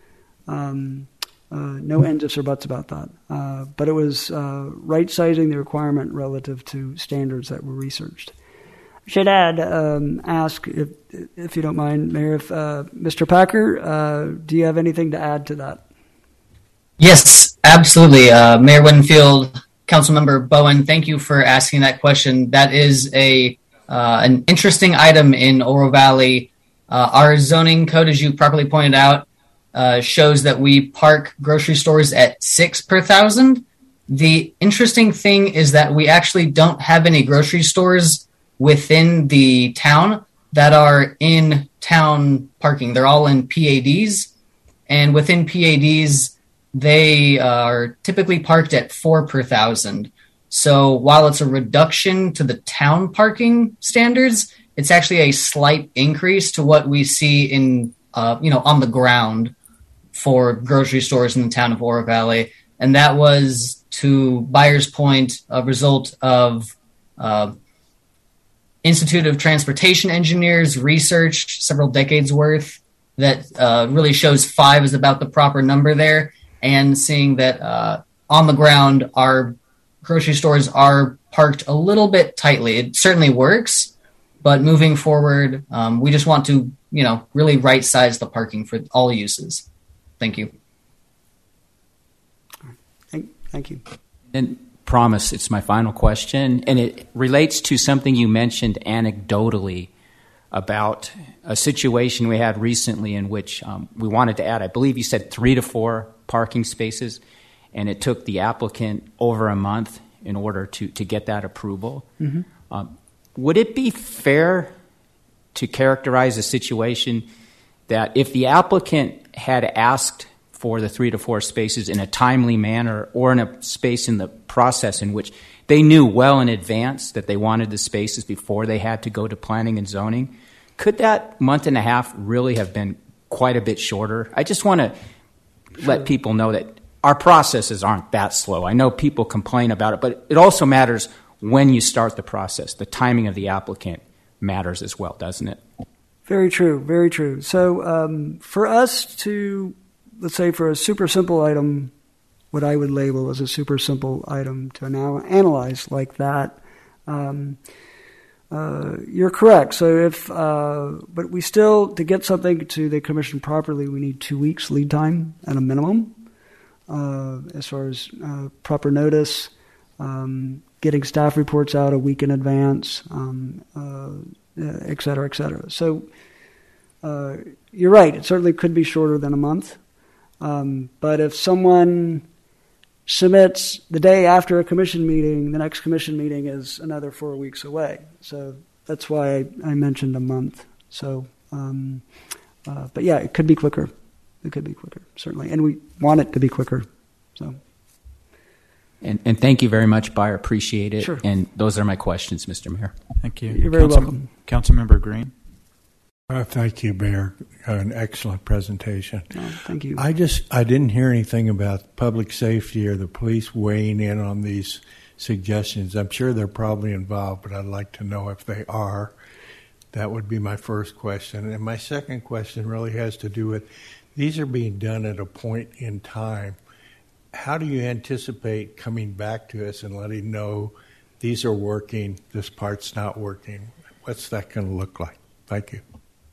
No ands, ifs, or buts about that. But it was right-sizing the requirement relative to standards that were researched. I should ask, if you don't mind, Mayor, if Mr. Packer, do you have anything to add to that? Yes, absolutely. Mayor Winfield, Councilmember Bowen, thank you for asking that question. That is an interesting item in Oro Valley. Our zoning code, as you properly pointed out, shows that we park grocery stores at 6 per 1,000. The interesting thing is that we actually don't have any grocery stores within the town that are in town parking. They're all in PADs, and within PADs, they are typically parked at 4 per 1,000. So while it's a reduction to the town parking standards, it's actually a slight increase to what we see in, on the ground for grocery stores in the town of Oro Valley. And that was, to Byers' point, a result of Institute of Transportation Engineers research, several decades worth, that really shows 5 is about the proper number there. And seeing that on the ground, our grocery stores are parked a little bit tightly. It certainly works, but moving forward, we just want to, really right-size the parking for all uses. Thank you. Thank you. And promise, it's my final question, and it relates to something you mentioned anecdotally about a situation we had recently in which we wanted to add, I believe you said 3 to 4 parking spaces, and it took the applicant over a month in order to get that approval. Mm-hmm. Would it be fair to characterize a situation that if the applicant had asked for the 3 to 4 spaces in a timely manner, or in a space in the process in which they knew well in advance that they wanted the spaces before they had to go to planning and zoning, could that month and a half really have been quite a bit shorter? I just want to let people know that our processes aren't that slow. I know people complain about it, but it also matters when you start the process. The timing of the applicant matters as well, doesn't it? Very true, very true. So for us to, let's say for a super simple item, what I would label as a super simple item to now analyze like that, you're correct. So but we still, to get something to the commission properly, we need 2 weeks lead time at a minimum, as far as proper notice, getting staff reports out a week in advance, et cetera, et cetera. So you're right. It certainly could be shorter than a month. But if someone submits the day after a commission meeting, the next commission meeting is another 4 weeks away. So that's why I mentioned a month. So, but yeah, it could be quicker. It could be quicker, certainly. And we want it to be quicker. So. And thank you very much, Bayer. Appreciate it. Sure. And those are my questions, Mr. Mayor. Thank you. You're very welcome. Councilmember Green. Thank you, Mayor. An excellent presentation. Thank you. I didn't hear anything about public safety or the police weighing in on these suggestions. I'm sure they're probably involved, but I'd like to know if they are. That would be my first question. And my second question really has to do with these are being done at a point in time. How do you anticipate coming back to us and letting know these are working, this part's not working? What's that going to look like? Thank you.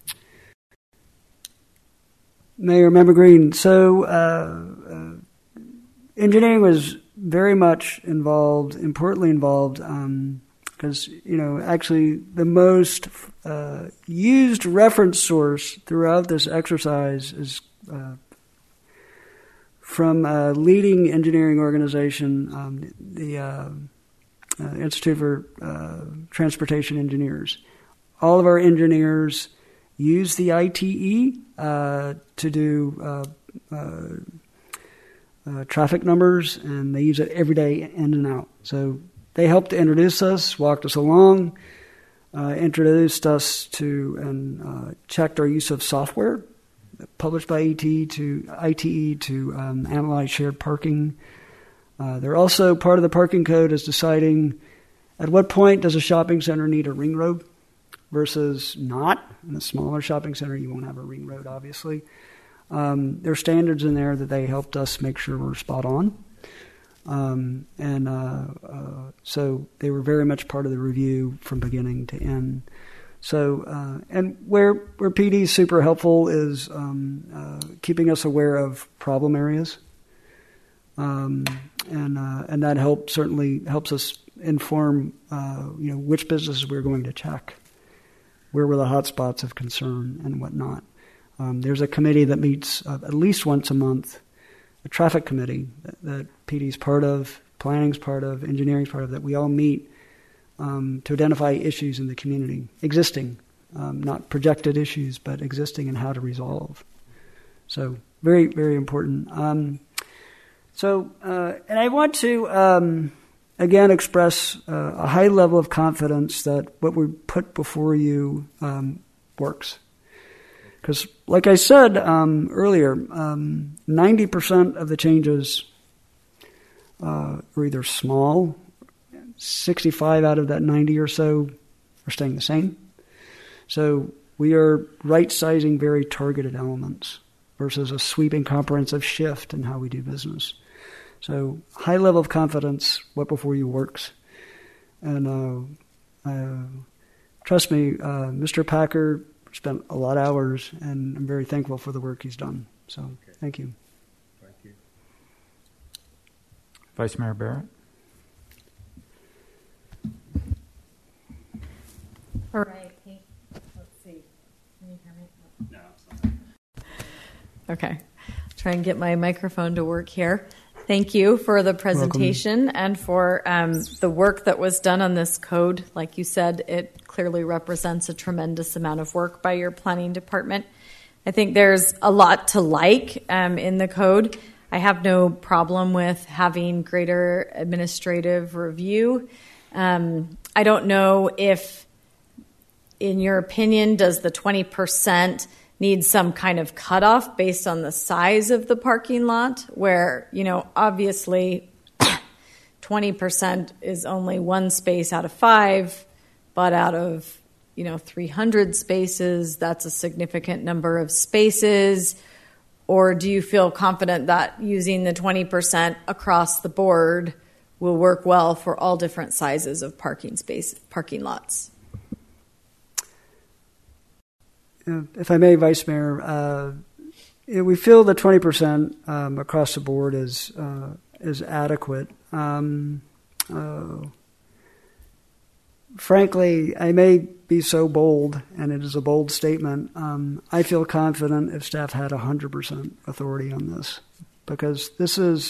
Mayor, Member Green. So engineering was very much involved, importantly involved, because, actually the most used reference source throughout this exercise is from a leading engineering organization, the Institute for Transportation Engineers. All of our engineers use the ITE to do traffic numbers, and they use it every day in and out. So they helped to introduce us, walked us along, introduced us to and checked our use of software published by ITE to analyze shared parking. They're also part of the parking code is deciding at what point does a shopping center need a ring road versus not. In a smaller shopping center, you won't have a ring road, obviously. There are standards in there that they helped us make sure we're spot on. So they were very much part of the review from beginning to end. So, and where PD is super helpful is keeping us aware of problem areas. And that certainly helps us inform, which businesses we're going to check. Where were the hot spots of concern and whatnot. There's a committee that meets at least once a month, a traffic committee that PD's part of, planning's part of, engineering's part of, that we all meet to identify issues in the community, existing, not projected issues, but existing and how to resolve. So very, very important. And I want to again express a high level of confidence that what we put before you works. Because, like I said earlier, 90% of the changes are either small, 65 out of that 90 or so are staying the same. So we are right-sizing very targeted elements versus a sweeping comprehensive shift in how we do business. So high level of confidence, what before you works. And trust me, Mr. Packer spent a lot of hours, and I'm very thankful for the work he's done. So thank you. Thank you. Vice Mayor Barrett. All right. Let's see. Can you hear me? No, it's not. Okay. Try and get my microphone to work here. Thank you for the presentation and for the work that was done on this code. Like you said, it clearly represents a tremendous amount of work by your planning department. I think there's a lot to like in the code. I have no problem with having greater administrative review. I don't know if, in your opinion, does the 20% need some kind of cutoff based on the size of the parking lot where, obviously 20% is only one space out of 5, but out of, 300 spaces, that's a significant number of spaces. Or do you feel confident that using the 20% across the board will work well for all different sizes of parking lots? If I may, Vice Mayor, we feel the 20% across the board is frankly, I may be so bold, and it is a bold statement. I feel confident if staff had 100% authority on this, because this is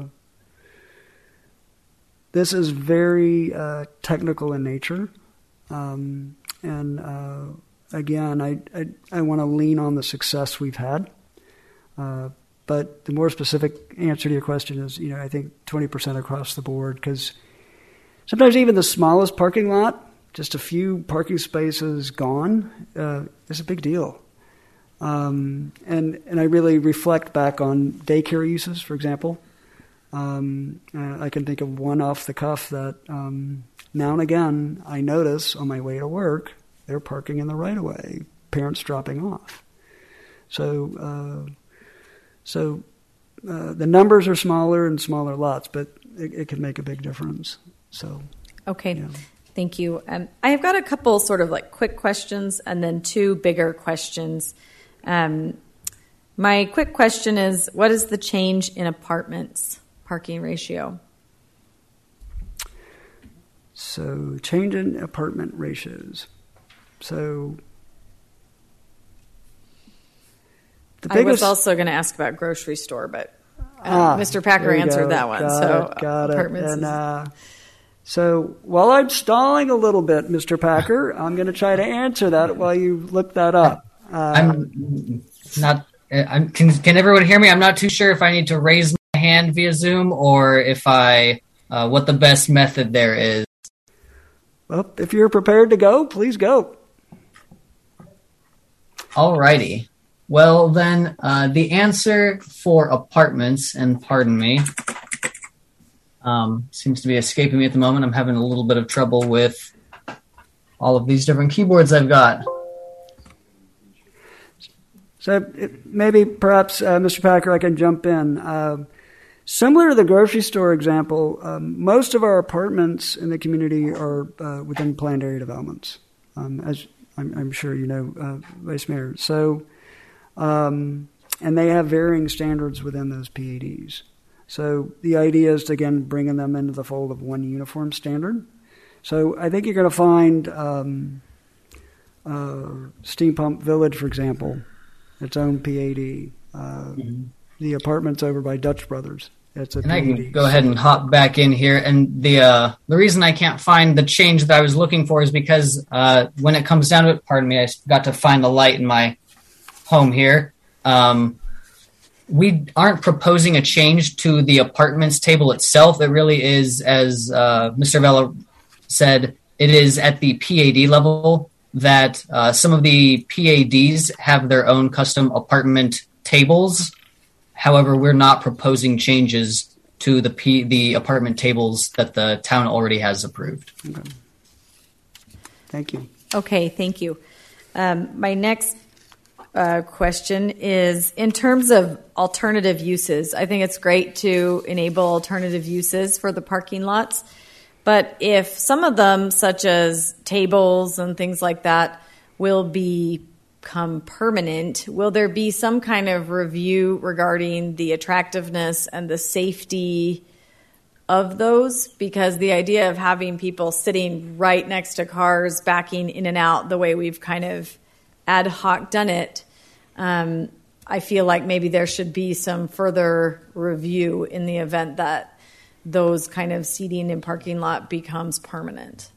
very technical in nature, and again, I want to lean on the success we've had. But the more specific answer to your question is, I think 20% across the board, because sometimes even the smallest parking lot, just a few parking spaces gone, is a big deal. And I really reflect back on daycare uses, for example. I can think of one off the cuff that now and again I notice on my way to work, they're parking in the right of way, parents dropping off. So the numbers are smaller and smaller lots, but it can make a big difference. So, okay, thank you. I have got a couple sort of like quick questions and then two bigger questions. My quick question is, what is the change in apartments parking ratio? So, change in apartment ratios. So, I was also going to ask about grocery store, but Mr. Packer answered that one. Got it. And so while I'm stalling a little bit, Mr. Packer, I'm going to try to answer that while you look that up. I'm not. Can everyone hear me? I'm not too sure if I need to raise my hand via Zoom or if what the best method there is. Well, if you're prepared to go, please go. Alrighty. Well, then, the answer for apartments, and pardon me, seems to be escaping me at the moment. I'm having a little bit of trouble with all of these different keyboards I've got. So maybe, perhaps, Mr. Packer, I can jump in. Similar to the grocery store example, most of our apartments in the community are within planned area developments, as I'm sure you know, Vice Mayor. So, and they have varying standards within those PADs. So the idea is to, again, bringing them into the fold of one uniform standard. So I think you're going to find Steam Pump Village, for example, its own PAD. The apartments over by Dutch Brothers. It's a PAD. I can go ahead and hop back in here. And the reason I can't find the change that I was looking for is because when it comes down to it, pardon me, I got to find the light in my home here. We aren't proposing a change to the apartments table itself. It really is, as Mr. Vela said, it is at the PAD level that some of the PADs have their own custom apartment tables. However, we're not proposing changes to the apartment tables that the town already has approved. Okay. Thank you. Okay, thank you. My next question is, in terms of alternative uses, I think it's great to enable alternative uses for the parking lots. But if some of them, such as tables and things like that, will become permanent, will there be some kind of review regarding the attractiveness and the safety of those? Because the idea of having people sitting right next to cars backing in and out the way we've kind of ad hoc done it, I feel like maybe there should be some further review in the event that those kind of seating in parking lot becomes permanent.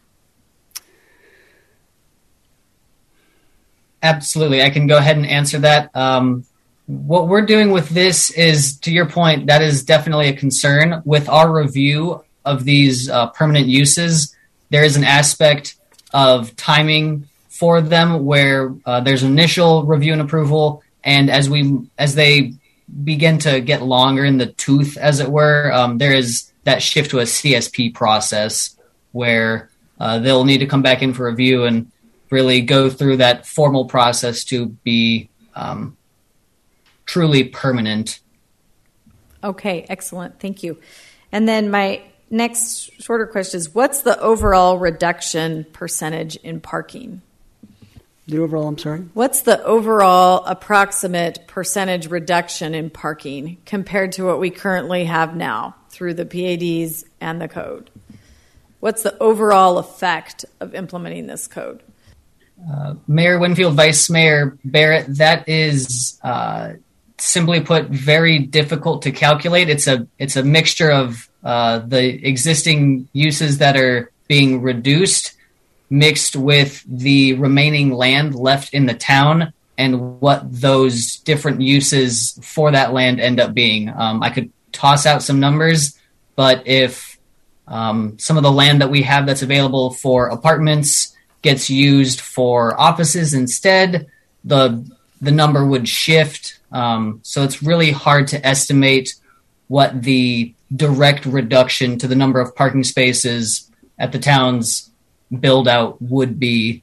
Absolutely. I can go ahead and answer that. What we're doing with this is, to your point, that is definitely a concern. With our review of these permanent uses, there is an aspect of timing for them where there's initial review and approval, and as they begin to get longer in the tooth, as it were, there is that shift to a CSP process where they'll need to come back in for review and really go through that formal process to be truly permanent. Okay, excellent. Thank you. And then my next shorter question is, what's the overall reduction percentage in parking? The overall, I'm sorry? What's the overall approximate percentage reduction in parking compared to what we currently have now through the PADs and the code? what's the overall effect of implementing this code? Mayor Winfield, Vice Mayor Barrett, that is simply put very difficult to calculate. It's a mixture of the existing uses that are being reduced mixed with the remaining land left in the town and what those different uses for that land end up being. I could toss out some numbers, but if some of the land that we have that's available for apartments gets used for offices instead, the number would shift. So it's really hard to estimate what the direct reduction to the number of parking spaces at the town's build out would be.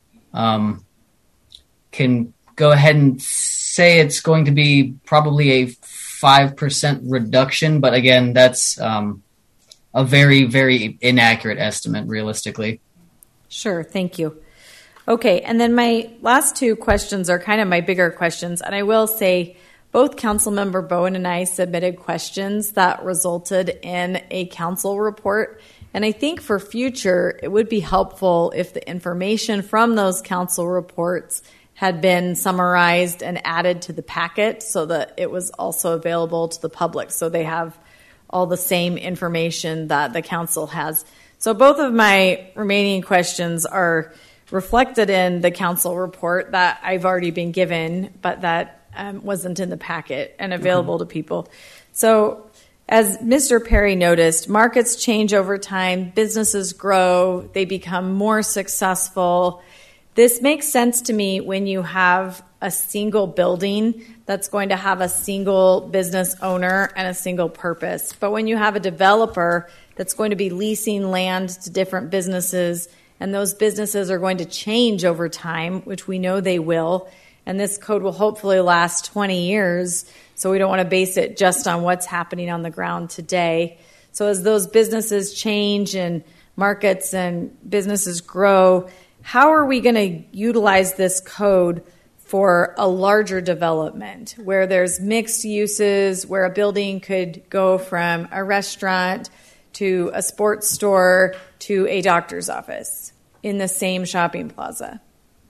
Can go ahead and say it's going to be probably a 5% reduction, but again, that's a very, very inaccurate estimate realistically. Sure, thank you. Okay, and then my last two questions are kind of my bigger questions, and I will say both Councilmember Bowen and I submitted questions that resulted in a council report, and I think for future it would be helpful if the information from those council reports had been summarized and added to the packet so that it was also available to the public, so they have all the same information that the council has. So both of my remaining questions are reflected in the council report that I've already been given, but that wasn't in the packet and available to people. So as Mr. Perry noticed, markets change over time, businesses grow, they become more successful. This makes sense to me when you have a single building that's going to have a single business owner and a single purpose. But when you have a developer that's going to be leasing land to different businesses, and those businesses are going to change over time, which we know they will, and this code will hopefully last 20 years, so we don't want to base it just on what's happening on the ground today. So as those businesses change and markets and businesses grow, how are we going to utilize this code for a larger development where there's mixed uses, where a building could go from a restaurant to a sports store to a doctor's office in the same shopping plaza?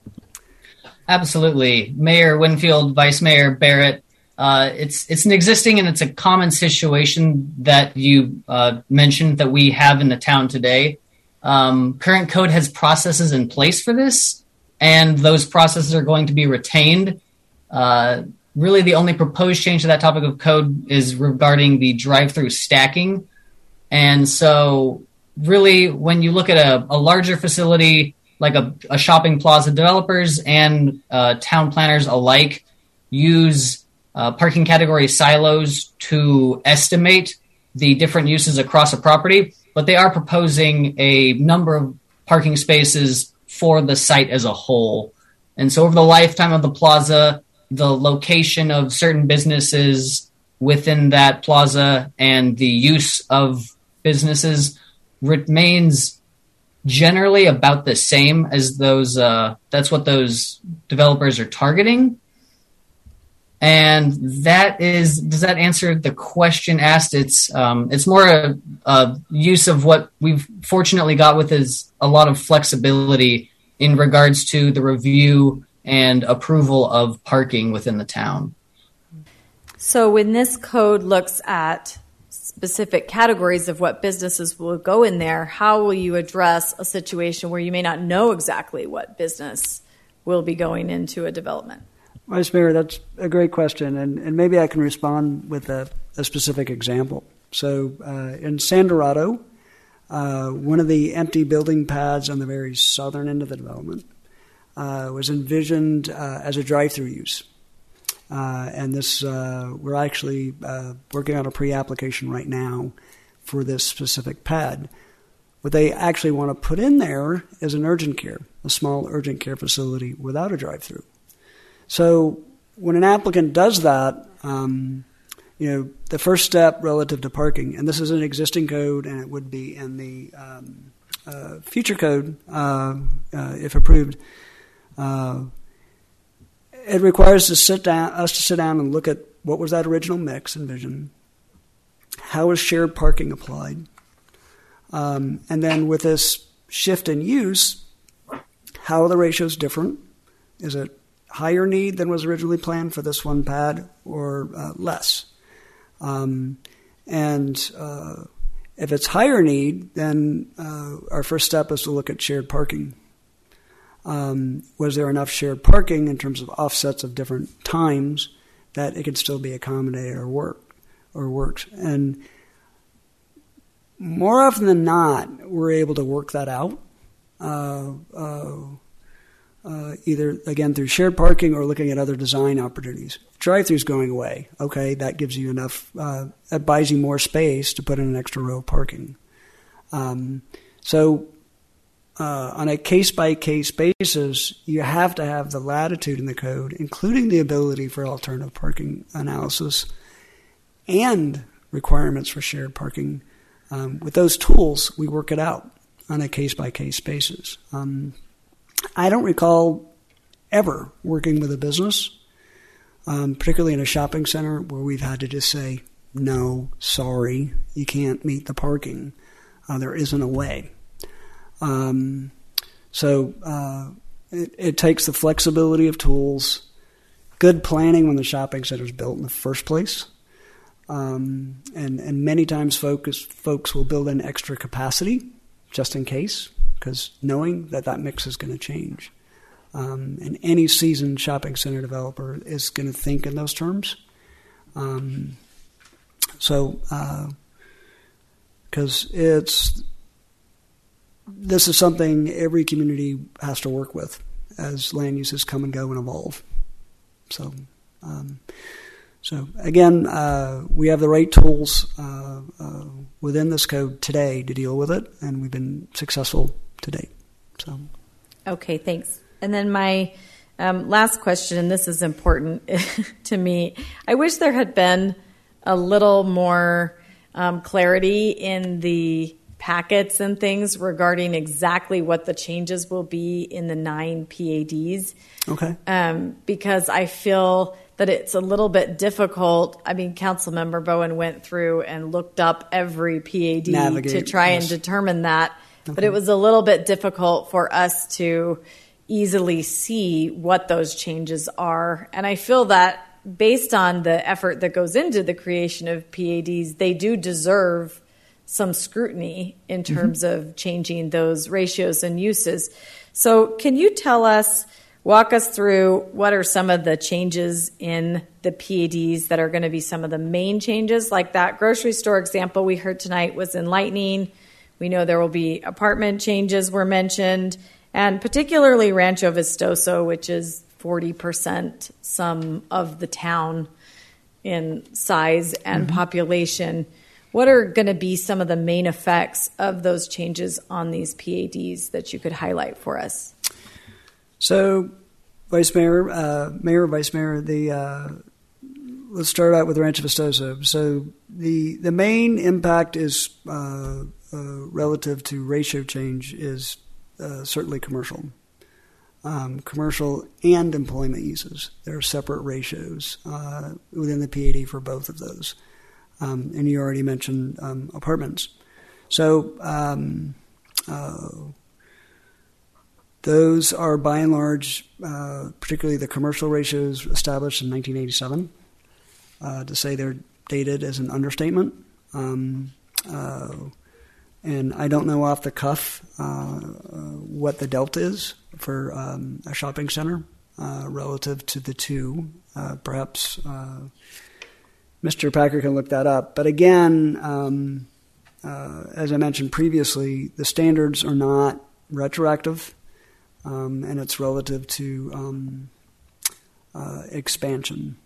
Absolutely. Mayor Winfield, Vice Mayor Barrett, it's an existing and it's a common situation that you mentioned that we have in the town today. Current code has processes in place for this, and those processes are going to be retained. Really, the only proposed change to that topic of code is regarding the drive-through stacking. And so really, when you look at a larger facility like a shopping plaza, developers and town planners alike use parking category silos to estimate the different uses across a property, but they are proposing a number of parking spaces for the site as a whole. And so over the lifetime of the plaza, the location of certain businesses within that plaza and the use of businesses remains generally about the same as those. That's what those developers are targeting. And does that answer the question asked? It's more a use of what we've fortunately got with is a lot of flexibility in regards to the review and approval of parking within the town. So when this code looks at specific categories of what businesses will go in there, how will you address a situation where you may not know exactly what business will be going into a development? Vice Mayor, that's a great question, and maybe I can respond with a specific example. So in San Dorado, one of the empty building pads on the very southern end of the development was envisioned as a drive-through use. And this, we're actually working on a pre-application right now for this specific pad. What they actually want to put in there is an urgent care, a small urgent care facility without a drive-through. So when an applicant does that, the first step relative to parking, and this is an existing code, and it would be in the future code if approved. It requires us to sit down and look at what was that original mix and vision. How is shared parking applied? And then with this shift in use, how are the ratios different? Is it higher need than was originally planned for this one pad, or less? If it's higher need, then our first step is to look at shared parking. Was there enough shared parking in terms of offsets of different times that it could still be accommodated or works? And more often than not, we're able to work that out, either, again, through shared parking or looking at other design opportunities. Drive-through's going away. Okay, that gives you enough, that buys you more space to put in an extra row of parking. So on a case-by-case basis, you have to have the latitude in the code, including the ability for alternative parking analysis and requirements for shared parking. With those tools, we work it out on a case-by-case basis. I don't recall ever working with a business, particularly in a shopping center, where we've had to just say, no, sorry, you can't meet the parking. There isn't a way. It takes the flexibility of tools, good planning when the shopping center is built in the first place, and many times folks will build in extra capacity just in case, because knowing that mix is going to change. And any seasoned shopping center developer is going to think in those terms. Because this is something every community has to work with as land uses come and go and evolve. So again, we have the right tools within this code today to deal with it, and we've been successful to date. So, okay, thanks. And then my last question, and this is important to me. I wish there had been a little more clarity in the packets and things regarding exactly what the changes will be in the 9 PADs. Okay. Because I feel that it's a little bit difficult. I mean, Councilmember Bowen went through and looked up every PAD to try and determine that. Okay. But it was a little bit difficult for us to easily see what those changes are. And I feel that based on the effort that goes into the creation of PADs, they do deserve some scrutiny in terms of changing those ratios and uses. So can you walk us through what are some of the changes in the PADs that are going to be some of the main changes? Like that grocery store example we heard tonight was enlightening. We know there will be apartment changes were mentioned, and particularly Rancho Vistoso, which is 40% some of the town in size and population. What are going to be some of the main effects of those changes on these PADs that you could highlight for us? So, Vice Mayor, Vice Mayor, let's start out with Rancho Vistoso. So the main impact is relative to ratio change is certainly commercial. Commercial and employment uses. There are separate ratios within the PAD for both of those. And you already mentioned apartments. So those are by and large, particularly the commercial ratios established in 1987. To say they're dated is an understatement. And I don't know off the cuff what the delta is for a shopping center relative to the two. Perhaps Mr. Packer can look that up. But again, as I mentioned previously, the standards are not retroactive, and it's relative to expansion.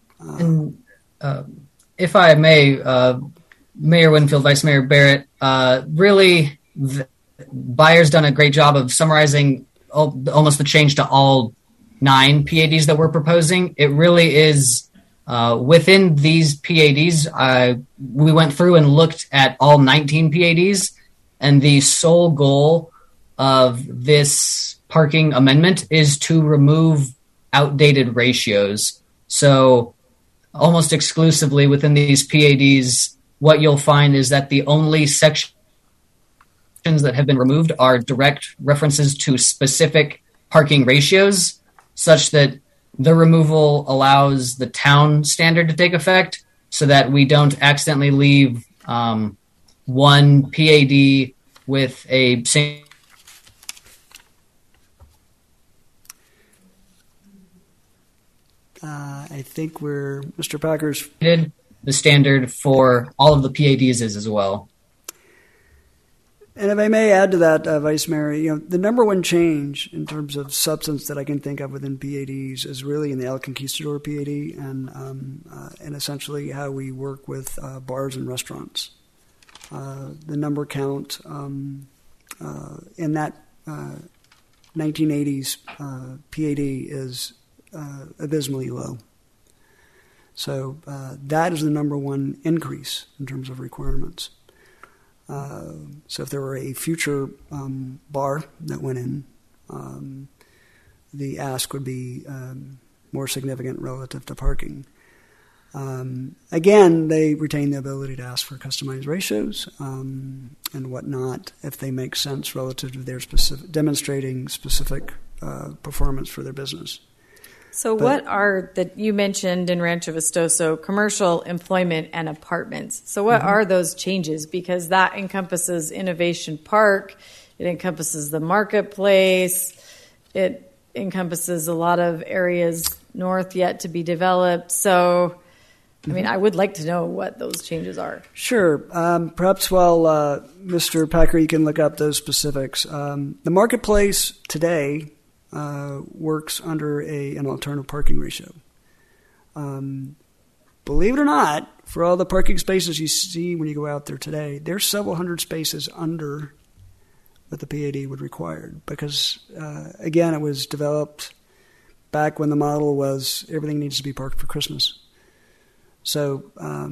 If I may, Mayor Winfield, Vice Mayor Barrett, really, Bayer's done a great job of summarizing almost the change to all 9 PADs that we're proposing. It really is within these PADs. We went through and looked at all 19 PADs, and the sole goal of this parking amendment is to remove outdated ratios. So almost exclusively within these PADs, what you'll find is that the only section that have been removed are direct references to specific parking ratios, such that the removal allows the town standard to take effect so that we don't accidentally leave one PAD with a single. I think Mr. Packer's. The standard for all of the PADs is as well. And if I may add to that, Vice Mayor, the number one change in terms of substance that I can think of within PADs is really in the El Conquistador PAD and essentially how we work with bars and restaurants. The number count in that 1980s PAD is abysmally low. So that is the number one increase in terms of requirements. So if there were a future bar that went in, the ask would be more significant relative to parking. Again, they retain the ability to ask for customized ratios and whatnot if they make sense relative to their demonstrating specific performance for their business. So what are that you mentioned in Rancho Vistoso, commercial, employment, and apartments. So what are those changes? Because that encompasses Innovation Park, it encompasses the marketplace, it encompasses a lot of areas north yet to be developed. So, I mean, I would like to know what those changes are. Sure. Perhaps while Mr. Packer, you can look up those specifics. The marketplace today works under an alternative parking ratio. Believe it or not, for all the parking spaces you see when you go out there today, there's several hundred spaces under what the PAD would require because, again, it was developed back when the model was everything needs to be parked for Christmas. So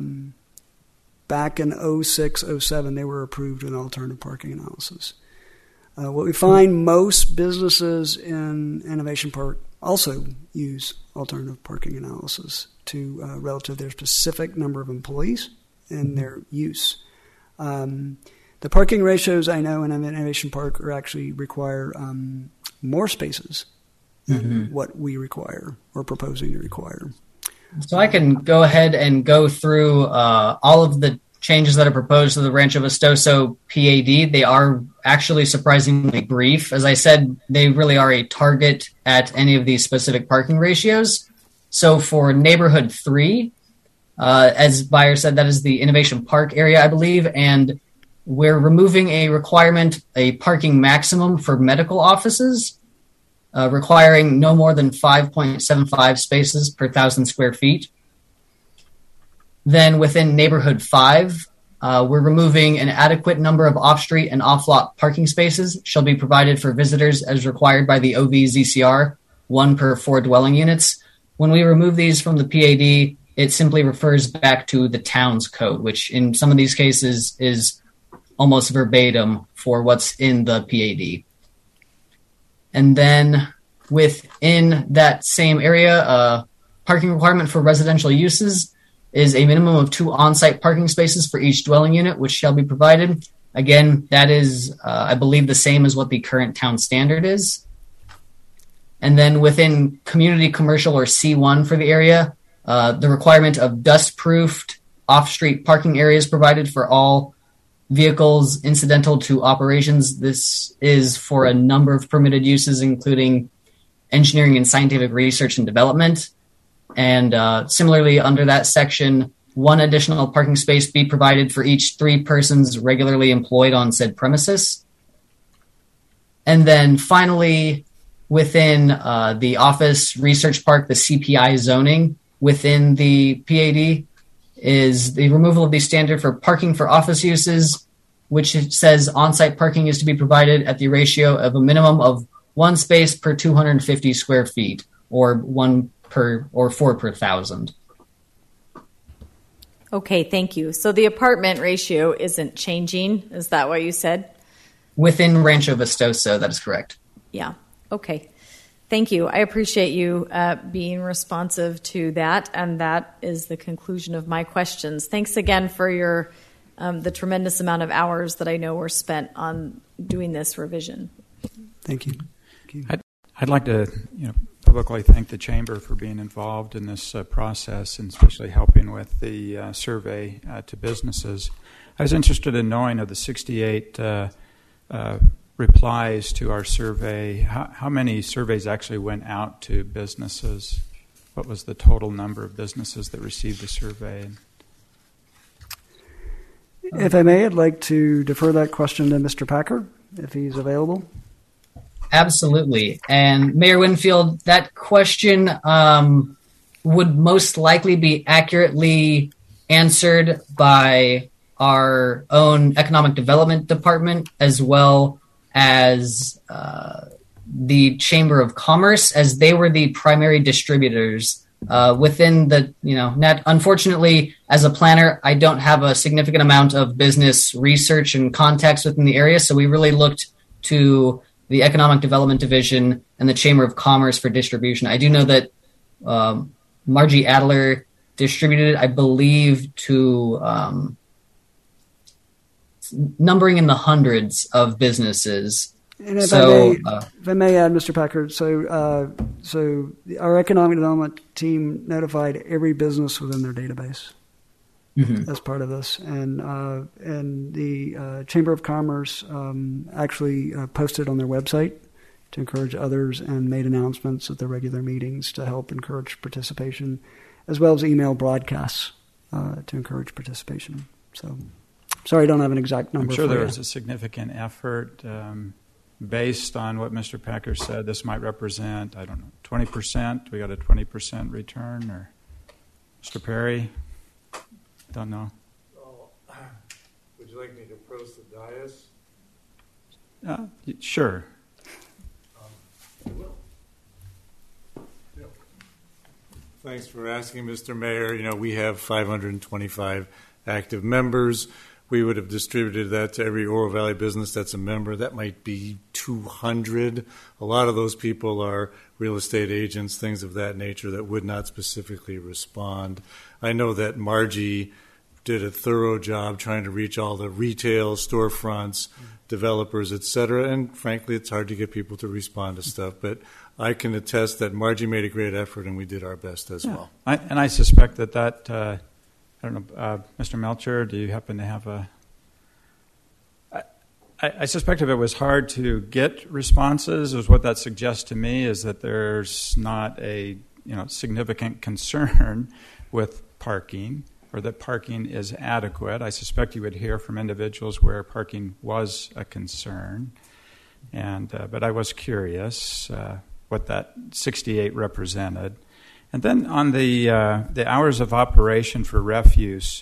back in 06, 07, they were approved with an alternative parking analysis. What we find most businesses in Innovation Park also use alternative parking analysis to relative to their specific number of employees and their use. The parking ratios I know in Innovation Park are actually require more spaces than what we require or proposing to require. So I can go ahead and go through all of the changes that are proposed to the Rancho Vistoso PAD. They are actually surprisingly brief. As I said, they really are a target at any of these specific parking ratios. So for Neighborhood 3, as Beyer said, that is the Innovation Park area, I believe, and we're removing a requirement, a parking maximum for medical offices, requiring no more than 5.75 spaces per 1,000 square feet. Then within Neighborhood 5, we're removing an adequate number of off-street and off-lot parking spaces shall be provided for visitors as required by the OVZCR, 1 per 4 dwelling units. When we remove these from the PAD, it simply refers back to the town's code, which in some of these cases is almost verbatim for what's in the PAD. And then within that same area, parking requirement for residential uses is a minimum of 2 on-site parking spaces for each dwelling unit, which shall be provided. Again, that is, I believe, the same as what the current town standard is. And then within community commercial or C1 for the area, the requirement of dust-proofed off-street parking areas provided for all vehicles incidental to operations. This is for a number of permitted uses, including engineering and scientific research and development. And similarly, under that section, 1 additional parking space be provided for each 3 persons regularly employed on said premises. And then finally, within the office research park, the CPI zoning within the PAD is the removal of the standard for parking for office uses, which says on-site parking is to be provided at the ratio of a minimum of 1 space per 250 square feet, or 4 per 1,000. Okay, thank you. So the apartment ratio isn't changing. Is that what you said? Within Rancho Vistoso, that is correct. Yeah. Okay. Thank you. I appreciate you being responsive to that, and that is the conclusion of my questions. Thanks again for your the tremendous amount of hours that I know were spent on doing this revision. Thank you. I'd like to publicly thank the Chamber for being involved in this process and especially helping with the survey to businesses. I was interested in knowing of the 68 replies to our survey, how many surveys actually went out to businesses? What was the total number of businesses that received the survey? If I may, I'd like to defer that question to Mr. Packer, if he's available. Absolutely. And Mayor Winfield, that question would most likely be accurately answered by our own Economic Development Department as well as the Chamber of Commerce, as they were the primary distributors within the net. Unfortunately, as a planner, I don't have a significant amount of business research and context within the area, so we really looked to the Economic Development Division and the Chamber of Commerce for distribution. I do know that Margie Adler distributed, I believe, to numbering in the hundreds of businesses. And if I may add, Mr. Packard, so our economic development team notified every business within their database as part of this, and the Chamber of Commerce actually posted on their website to encourage others and made announcements at their regular meetings to help encourage participation, as well as email broadcasts to encourage participation. So, sorry, I don't have an exact number. I'm sure for there you. was a significant effort. Based on what Mr. Packer said, this might represent, 20%. We got a 20% return, or Mr. Perry? Don't know. Would you like me to approach the dais? Sure. Thanks for asking, Mr. Mayor. We have 525 active members. We would have distributed that to every Oro Valley business that's a member. That might be 200. A lot of those people are real estate agents, things of that nature that would not specifically respond. I know that Margie did a thorough job trying to reach all the retail, storefronts, developers, et cetera, and frankly, it's hard to get people to respond to stuff. But I can attest that Margie made a great effort, and we did our best as well. I suspect that I don't know, Mr. Melcher, do you happen to have I suspect if it was hard to get responses, is what that suggests to me, is that there's not a significant concern with parking, or that parking is adequate. I suspect you would hear from individuals where parking was a concern, but I was curious what that 68 represented. And then on the hours of operation for refuse,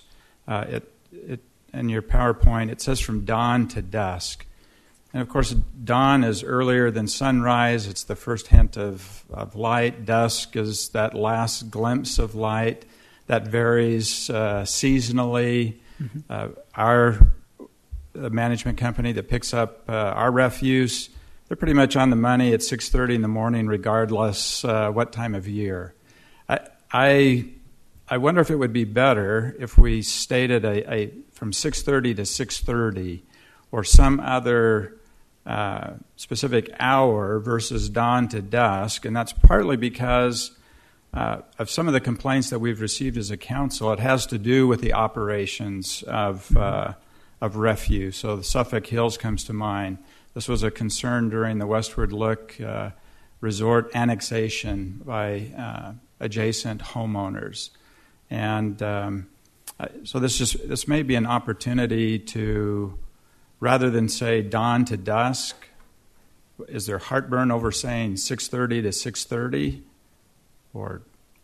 in your PowerPoint, it says from dawn to dusk. And of course, dawn is earlier than sunrise. It's the first hint of light. Dusk is that last glimpse of light. That varies seasonally. Our management company that picks up our refuse, they're pretty much on the money at 6:30 in the morning, regardless what time of year. I wonder if it would be better if we stated a from 6:30 to 6:30 or some other specific hour versus dawn to dusk, and that's partly because of some of the complaints that we've received as a council. It has to do with the operations of refuse. So the Suffolk Hills comes to mind. This was a concern during the Westward Look resort annexation by adjacent homeowners, and so this may be an opportunity to, rather than say dawn to dusk, is there heartburn over saying 6:30 to 6:30, or?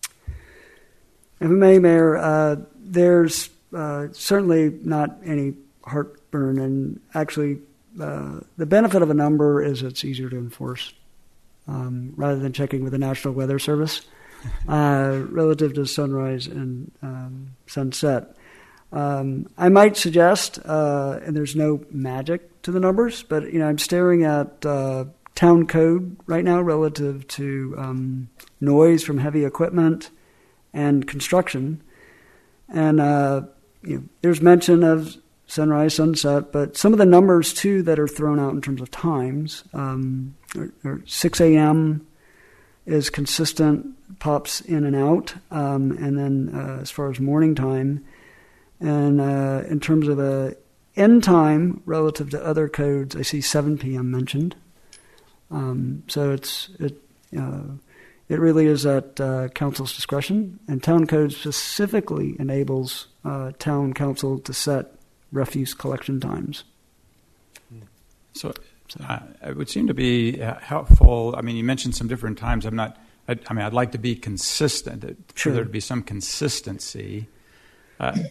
If I may, Mayor, there's certainly not any heartburn, and actually, the benefit of a number is it's easier to enforce, rather than checking with the National Weather Service. Relative to sunrise and sunset. I might suggest, and there's no magic to the numbers, but I'm staring at town code right now relative to noise from heavy equipment and construction, and there's mention of sunrise, sunset, but some of the numbers too that are thrown out in terms of times. 6 a.m. is consistent, pops in and out, and then as far as morning time, and in terms of a end time relative to other codes, I see 7 p.m. mentioned. So it really is at council's discretion, and town code specifically enables town council to set refuse collection times. So it would seem to be helpful. I mean, you mentioned some different times. I'd like to be consistent, for there to be some consistency. Mr.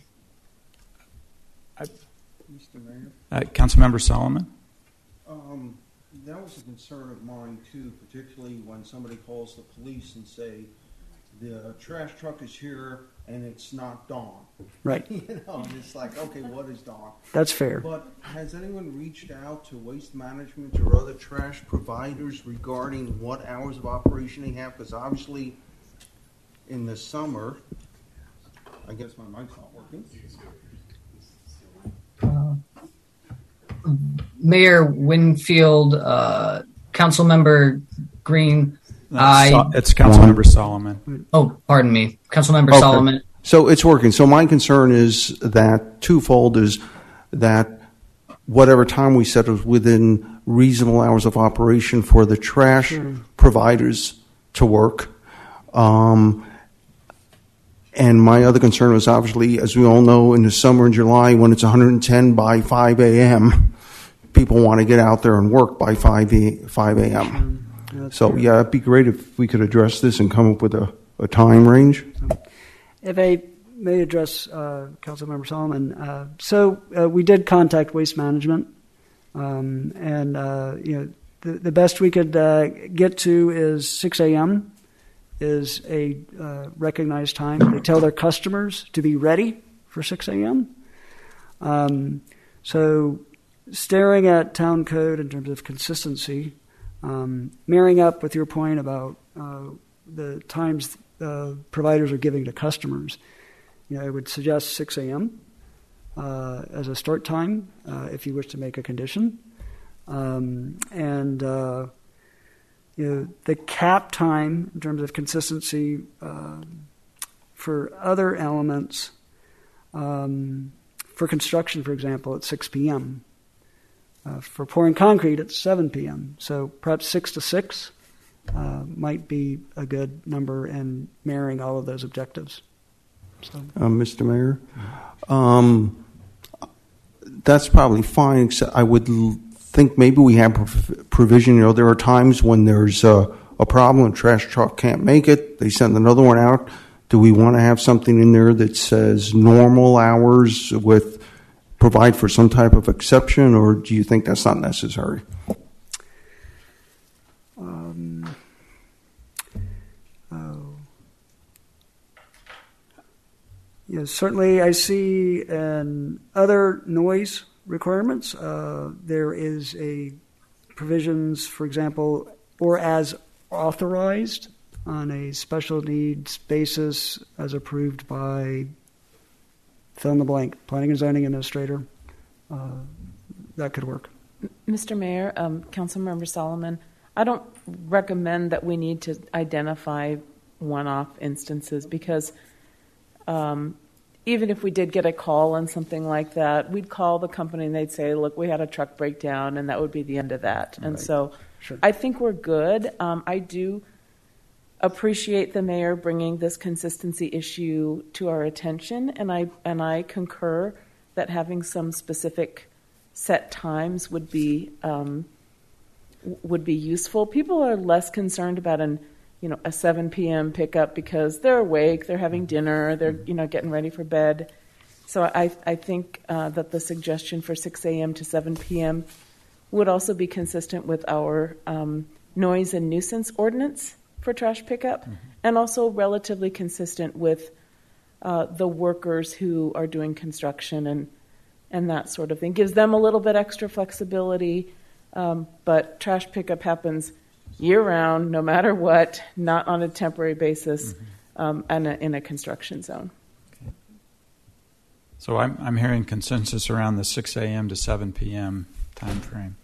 Mayor? Councilmember Solomon? That was a concern of mine, too, particularly when somebody calls the police and say, the trash truck is here and it's not dawn. Right. And it's like, okay, what is dawn? That's fair. But has anyone reached out to Waste Management or other trash providers regarding what hours of operation they have? Because obviously in the summer, I guess my mic's not working. Mayor Winfield, Councilmember Green, it's Councilmember Solomon. Oh, pardon me, Councilmember Solomon. So it's working. So my concern is that twofold: is that whatever time we set is within reasonable hours of operation for the trash providers to work. And my other concern was obviously, as we all know, in the summer in July when it's 110 by 5 a.m., people want to get out there and work by 5 a.m. So, yeah, it'd be great if we could address this and come up with a time range. If I may address Councilmember Solomon, we did contact Waste Management, and the best we could get to is 6 a.m. is a recognized time. They tell their customers to be ready for 6 a.m. So staring at town code in terms of consistency, marrying up with your point about the times providers are giving to customers, I would suggest 6 a.m. As a start time if you wish to make a condition. The cap time in terms of consistency for other elements, for construction, for example, at 6 p.m. For pouring concrete, it's 7 p.m. So perhaps 6 to 6 might be a good number in marrying all of those objectives. So. Mr. Mayor, that's probably fine, except I would think maybe we have provision. There are times when there's a problem, a trash truck can't make it, they send another one out. Do we want to have something in there that says normal hours provide for some type of exception, or do you think that's not necessary? Certainly I see in other noise requirements, there is a provisions, for example, or as authorized on a special needs basis as approved by fill in the blank, planning and zoning administrator. That could work. Mr. Mayor, Councilmember Solomon, I don't recommend that we need to identify one-off instances because even if we did get a call on something like that, we'd call the company and they'd say, look, we had a truck breakdown, and that would be the end of that. Right. And so I think we're good. I do appreciate the mayor bringing this consistency issue to our attention, and I concur that having some specific set times would be useful. People are less concerned about a 7 p.m. pickup because they're awake, they're having dinner, they're getting ready for bed. So I think that the suggestion for 6 a.m. to 7 p.m. would also be consistent with our noise and nuisance ordinance for trash pickup, and also relatively consistent with the workers who are doing construction and that sort of thing. Gives them a little bit extra flexibility, but trash pickup happens year-round, no matter what, not on a temporary basis, and in a construction zone. So I'm hearing consensus around the 6 a.m. to 7 p.m. time frame.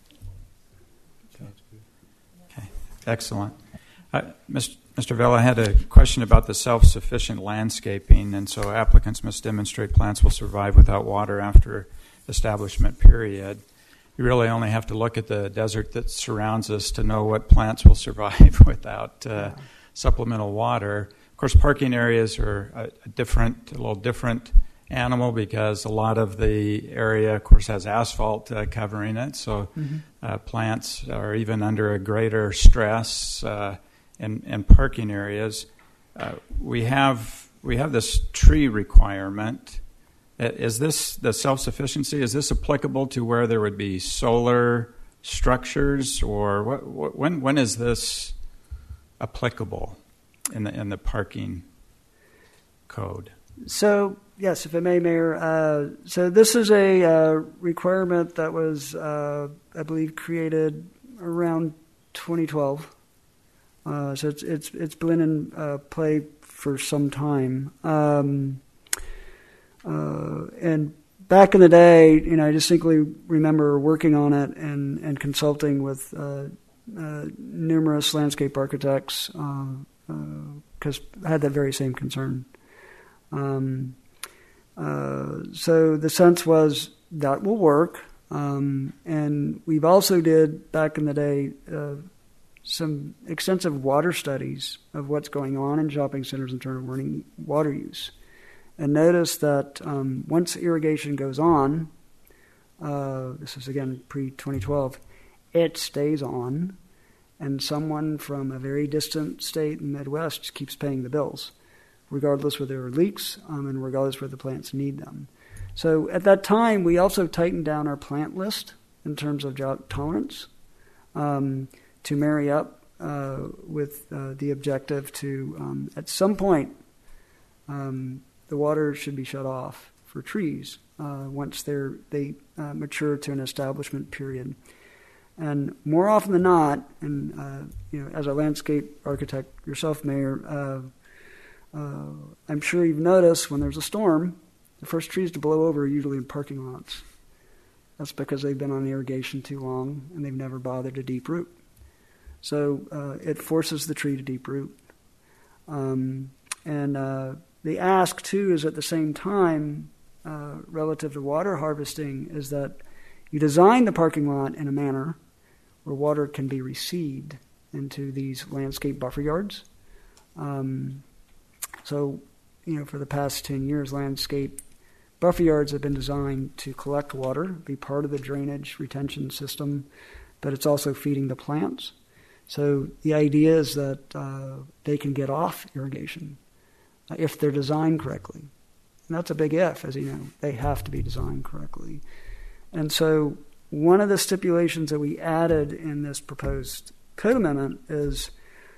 Okay, excellent. Mr. Vela had a question about the self-sufficient landscaping, and so applicants must demonstrate plants will survive without water after establishment period. You really only have to look at the desert that surrounds us to know what plants will survive without supplemental water. Of course, parking areas are a little different animal because a lot of the area, of course, has asphalt covering it, so plants are even under a greater stress in parking areas. We have this tree requirement. Is this the self-sufficiency? Is this applicable to where there would be solar structures, or when is this applicable in the parking code? So, yes, if I may, Mayor. So this is a requirement that was, I believe, created around 2012. So it's been in play for some time. And back in the day, I distinctly remember working on it and consulting with numerous landscape architects because I had that very same concern. So the sense was that will work. And we've also did, back in the day, some extensive water studies of what's going on in shopping centers in terms of water use. And notice that once irrigation goes on, this is again pre-2012, it stays on, and someone from a very distant state in the Midwest keeps paying the bills, regardless whether there are leaks and regardless whether the plants need them. So at that time, we also tightened down our plant list in terms of drought tolerance to marry up with the objective to, at some point, the water should be shut off for trees once they mature to an establishment period. And more often than not, and as a landscape architect yourself, Mayor, I'm sure you've noticed when there's a storm, the first trees to blow over are usually in parking lots. That's because they've been on irrigation too long and they've never bothered to deep root. So it forces the tree to deep root. And the ask, too, is at the same time, relative to water harvesting, is that you design the parking lot in a manner where water can be received into these landscape buffer yards. So, for the past 10 years, landscape buffer yards have been designed to collect water, be part of the drainage retention system, but it's also feeding the plants. So the idea is that they can get off irrigation if they're designed correctly. And that's a big if, as you know. They have to be designed correctly. And so one of the stipulations that we added in this proposed code amendment is,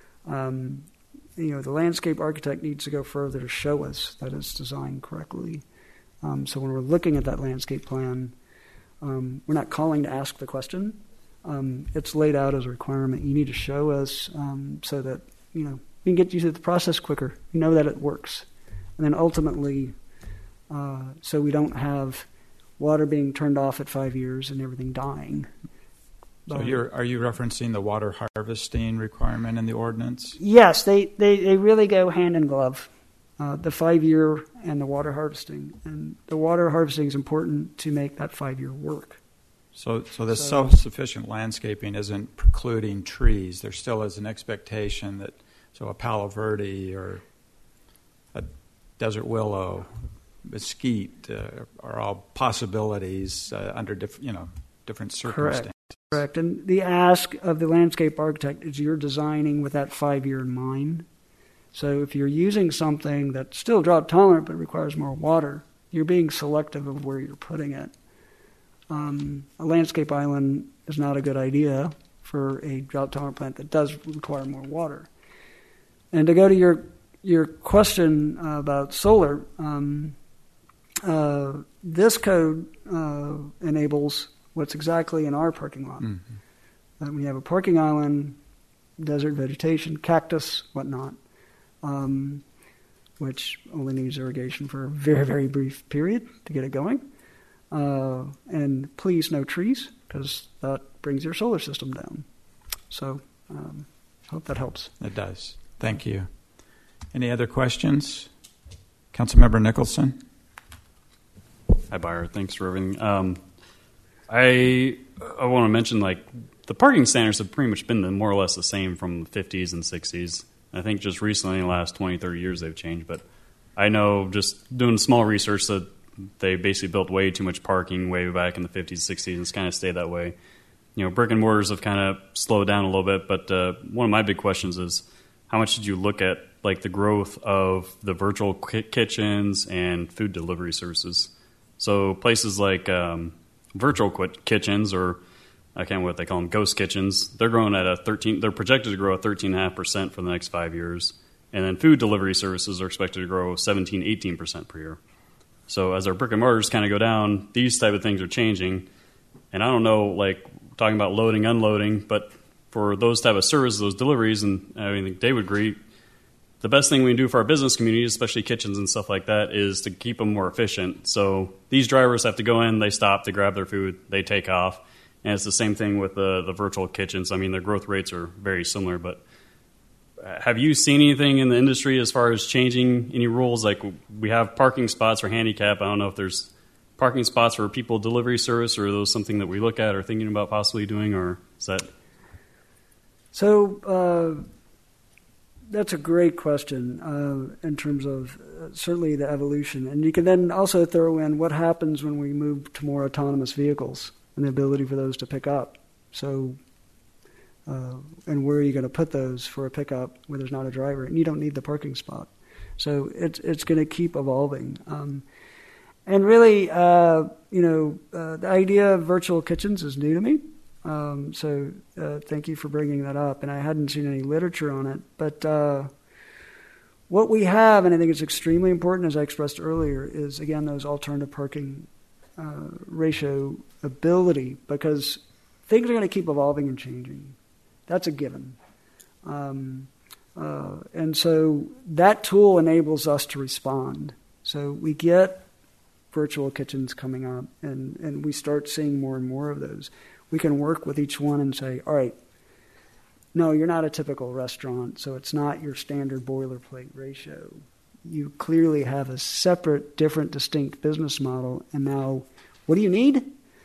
the landscape architect needs to go further to show us that it's designed correctly. So when we're looking at that landscape plan, we're not calling to ask the question. It's laid out as a requirement. You need to show us so that, we can get you through the process quicker. You know that it works. And then ultimately, so we don't have water being turned off at 5 years and everything dying. So are you referencing the water harvesting requirement in the ordinance? Yes, they really go hand in glove, the 5-year and the water harvesting. And the water harvesting is important to make that 5-year work. So the self-sufficient landscaping isn't precluding trees. There still is an expectation that, a Palo Verde or a desert willow, mesquite are all possibilities under different circumstances. Correct. And the ask of the landscape architect is you're designing with that 5-year in mind. So if you're using something that's still drought tolerant but requires more water, you're being selective of where you're putting it. A landscape island is not a good idea for a drought tolerant plant that does require more water. And to go to your question about solar, this code enables what's exactly in our parking lot. Mm-hmm. We have a parking island, desert vegetation, cactus, whatnot. which only needs irrigation for a very, very brief period to get it going. And please, no trees, because that brings your solar system down. So hope that helps. It does. Thank you. Any other questions? Councilmember Nicholson? Hi, Byron. Thanks for everything. I want to mention, like, the parking standards have pretty much been more or less the same from the 50s and 60s. I think just recently, in the last 20, 30 years, they've changed. But I know, just doing small research, that they basically built way too much parking way back in the 50s, 60s, and it's kind of stayed that way. You know, brick and mortars have kind of slowed down a little bit, but one of my big questions is, how much did you look at, like, the growth of the virtual kitchens and food delivery services? So places like virtual kitchens, or I can't remember what they call them, ghost kitchens, they're growing at they're projected to grow at 13.5% for the next 5 years. And then food delivery services are expected to grow 17, 18% per year. So as our brick and mortars kind of go down, these type of things are changing. And I don't know, like, talking about loading, unloading, but for those type of services, those deliveries, and I mean, Dave would agree, the best thing we can do for our business community, especially kitchens and stuff like that, is to keep them more efficient. So these drivers have to go in, they stop, they grab their food, they take off. And it's the same thing with the virtual kitchens. I mean, their growth rates are very similar, but have you seen anything in the industry as far as changing any rules? Like, we have parking spots for handicap. I don't know if there's parking spots for people delivery service, or are those something that we look at or thinking about possibly doing, or is that? So that's a great question in terms of certainly the evolution. And you can then also throw in what happens when we move to more autonomous vehicles and the ability for those to pick up. So, and where are you going to put those for a pickup where there's not a driver? And you don't need the parking spot. So it's going to keep evolving. And really, the idea of virtual kitchens is new to me. So thank you for bringing that up. And I hadn't seen any literature on it. But what we have, and I think it's extremely important, as I expressed earlier, is, again, those alternative parking ratio ability, because things are going to keep evolving and changing. That's a given. And so that tool enables us to respond. So we get virtual kitchens coming up, and we start seeing more and more of those. We can work with each one and say, all right, no, you're not a typical restaurant, so it's not your standard boilerplate ratio. You clearly have a separate, different, distinct business model, and now what do you need?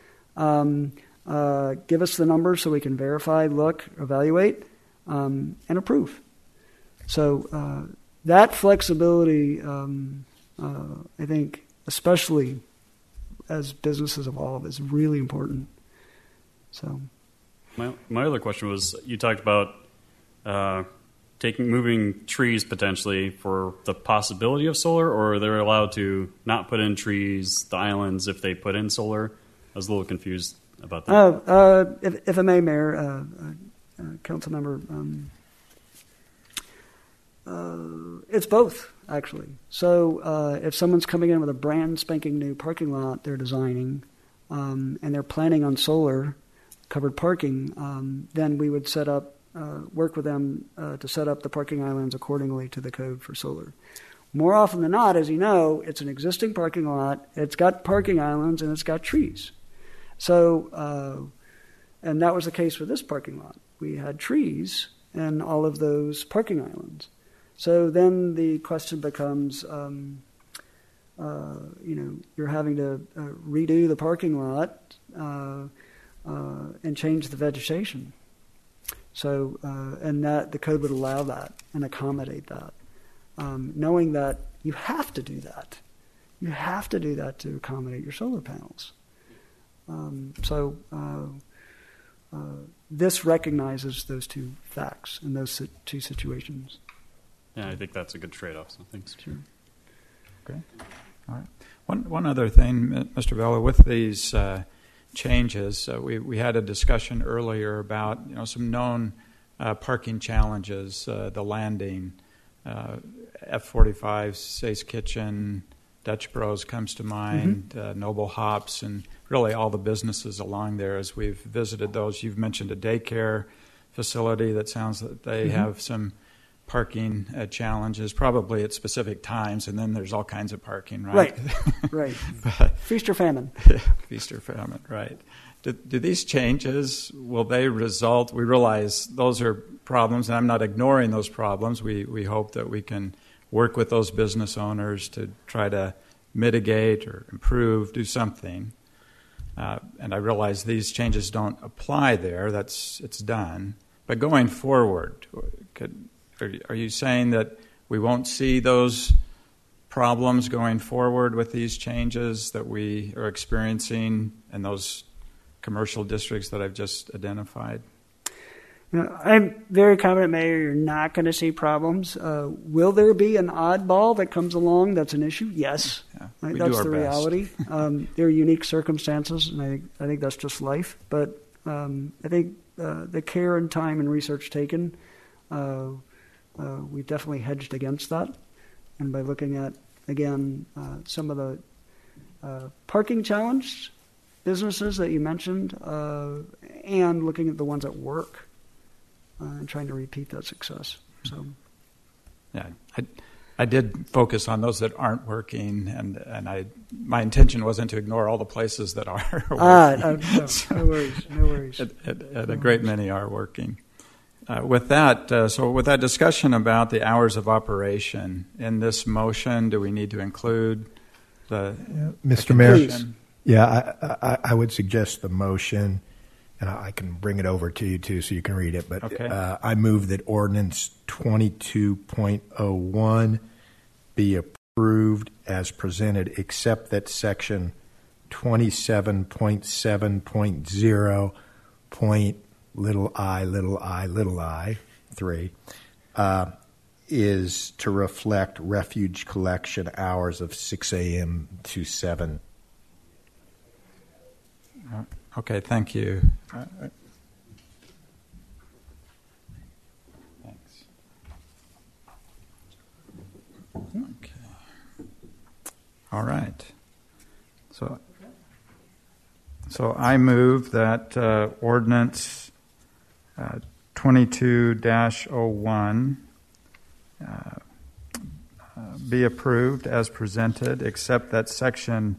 Give us the numbers so we can verify, look, evaluate, and approve. So that flexibility, I think, especially as businesses evolve, is really important. So, my other question was, you talked about moving trees potentially for the possibility of solar, or they're allowed to not put in trees, the islands, if they put in solar. I was a little confused about that. If I may, Mayor, Council Member, it's both, actually. So if someone's coming in with a brand spanking new parking lot they're designing, and they're planning on solar covered parking, then we would work with them to set up the parking islands accordingly to the code for solar. More often than not, as you know, it's an existing parking lot, it's got parking islands, and it's got trees. So, and that was the case with this parking lot. We had trees in all of those parking islands. So then the question becomes, you're having to redo the parking lot and change the vegetation. So, and that the code would allow that and accommodate that, knowing that you have to do that. You have to do that to accommodate your solar panels. This recognizes those two facts and those two situations. Yeah, I think that's a good trade-off. So thanks. Sure. Okay. All right. One other thing, Mr. Vela, with these changes, we had a discussion earlier about some known parking challenges, the landing, F45, Say's Kitchen, Dutch Bros comes to mind, Noble Hops, and really all the businesses along there. As we've visited those, you've mentioned a daycare facility that sounds that they have some parking challenges, probably at specific times, and then there's all kinds of parking, right? Right. But, feast or famine. Feast or famine, right. Do these changes, will they result, we realize those are problems, and I'm not ignoring those problems. We hope that we can work with those business owners to try to mitigate or improve, do something. And I realize these changes don't apply there. It's done. But going forward, are you saying that we won't see those problems going forward with these changes that we are experiencing in those commercial districts that I've just identified? I'm very confident, Mayor, you're not going to see problems. Will there be an oddball that comes along that's an issue? Yes. Yeah, that's the reality. There are unique circumstances, and I think that's just life. But I think the care and time and research taken, we definitely hedged against that. And by looking at, again, some of the parking challenged businesses that you mentioned, and looking at the ones that work, and trying to repeat that success. So, yeah, I did focus on those that aren't working, and my intention wasn't to ignore all the places that are working. No worries. And a great many are working. With that discussion about the hours of operation in this motion, do we need to include Mr. Mayor? Please. Yeah, I would suggest the motion, and I can bring it over to you too so you can read it. But okay. I move that ordinance 22.01 be approved as presented, except that section 27.7.0 i 3 is to reflect refuge collection hours of 6 a.m. to 7. Okay, thank you. Thanks. Okay. All right. So I move that ordinance 22-01 be approved as presented, except that section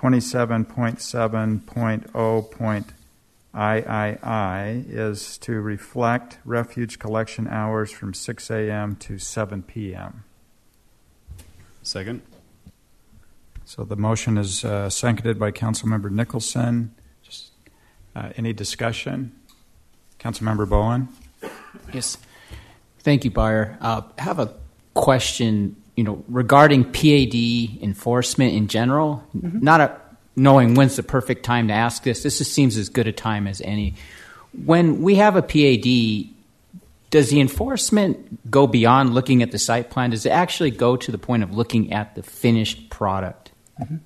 27.7.0.III is to reflect refuge collection hours from 6 a.m. to 7 p.m. Second. So the motion is seconded by Councilmember Nicholson. Just any discussion? Councilmember Bowen? Yes. Thank you, Bayer. I have a question, regarding PAD enforcement in general. Mm-hmm. Not knowing when's the perfect time to ask this. This just seems as good a time as any. When we have a PAD, does the enforcement go beyond looking at the site plan? Does it actually go to the point of looking at the finished product? Mm-hmm.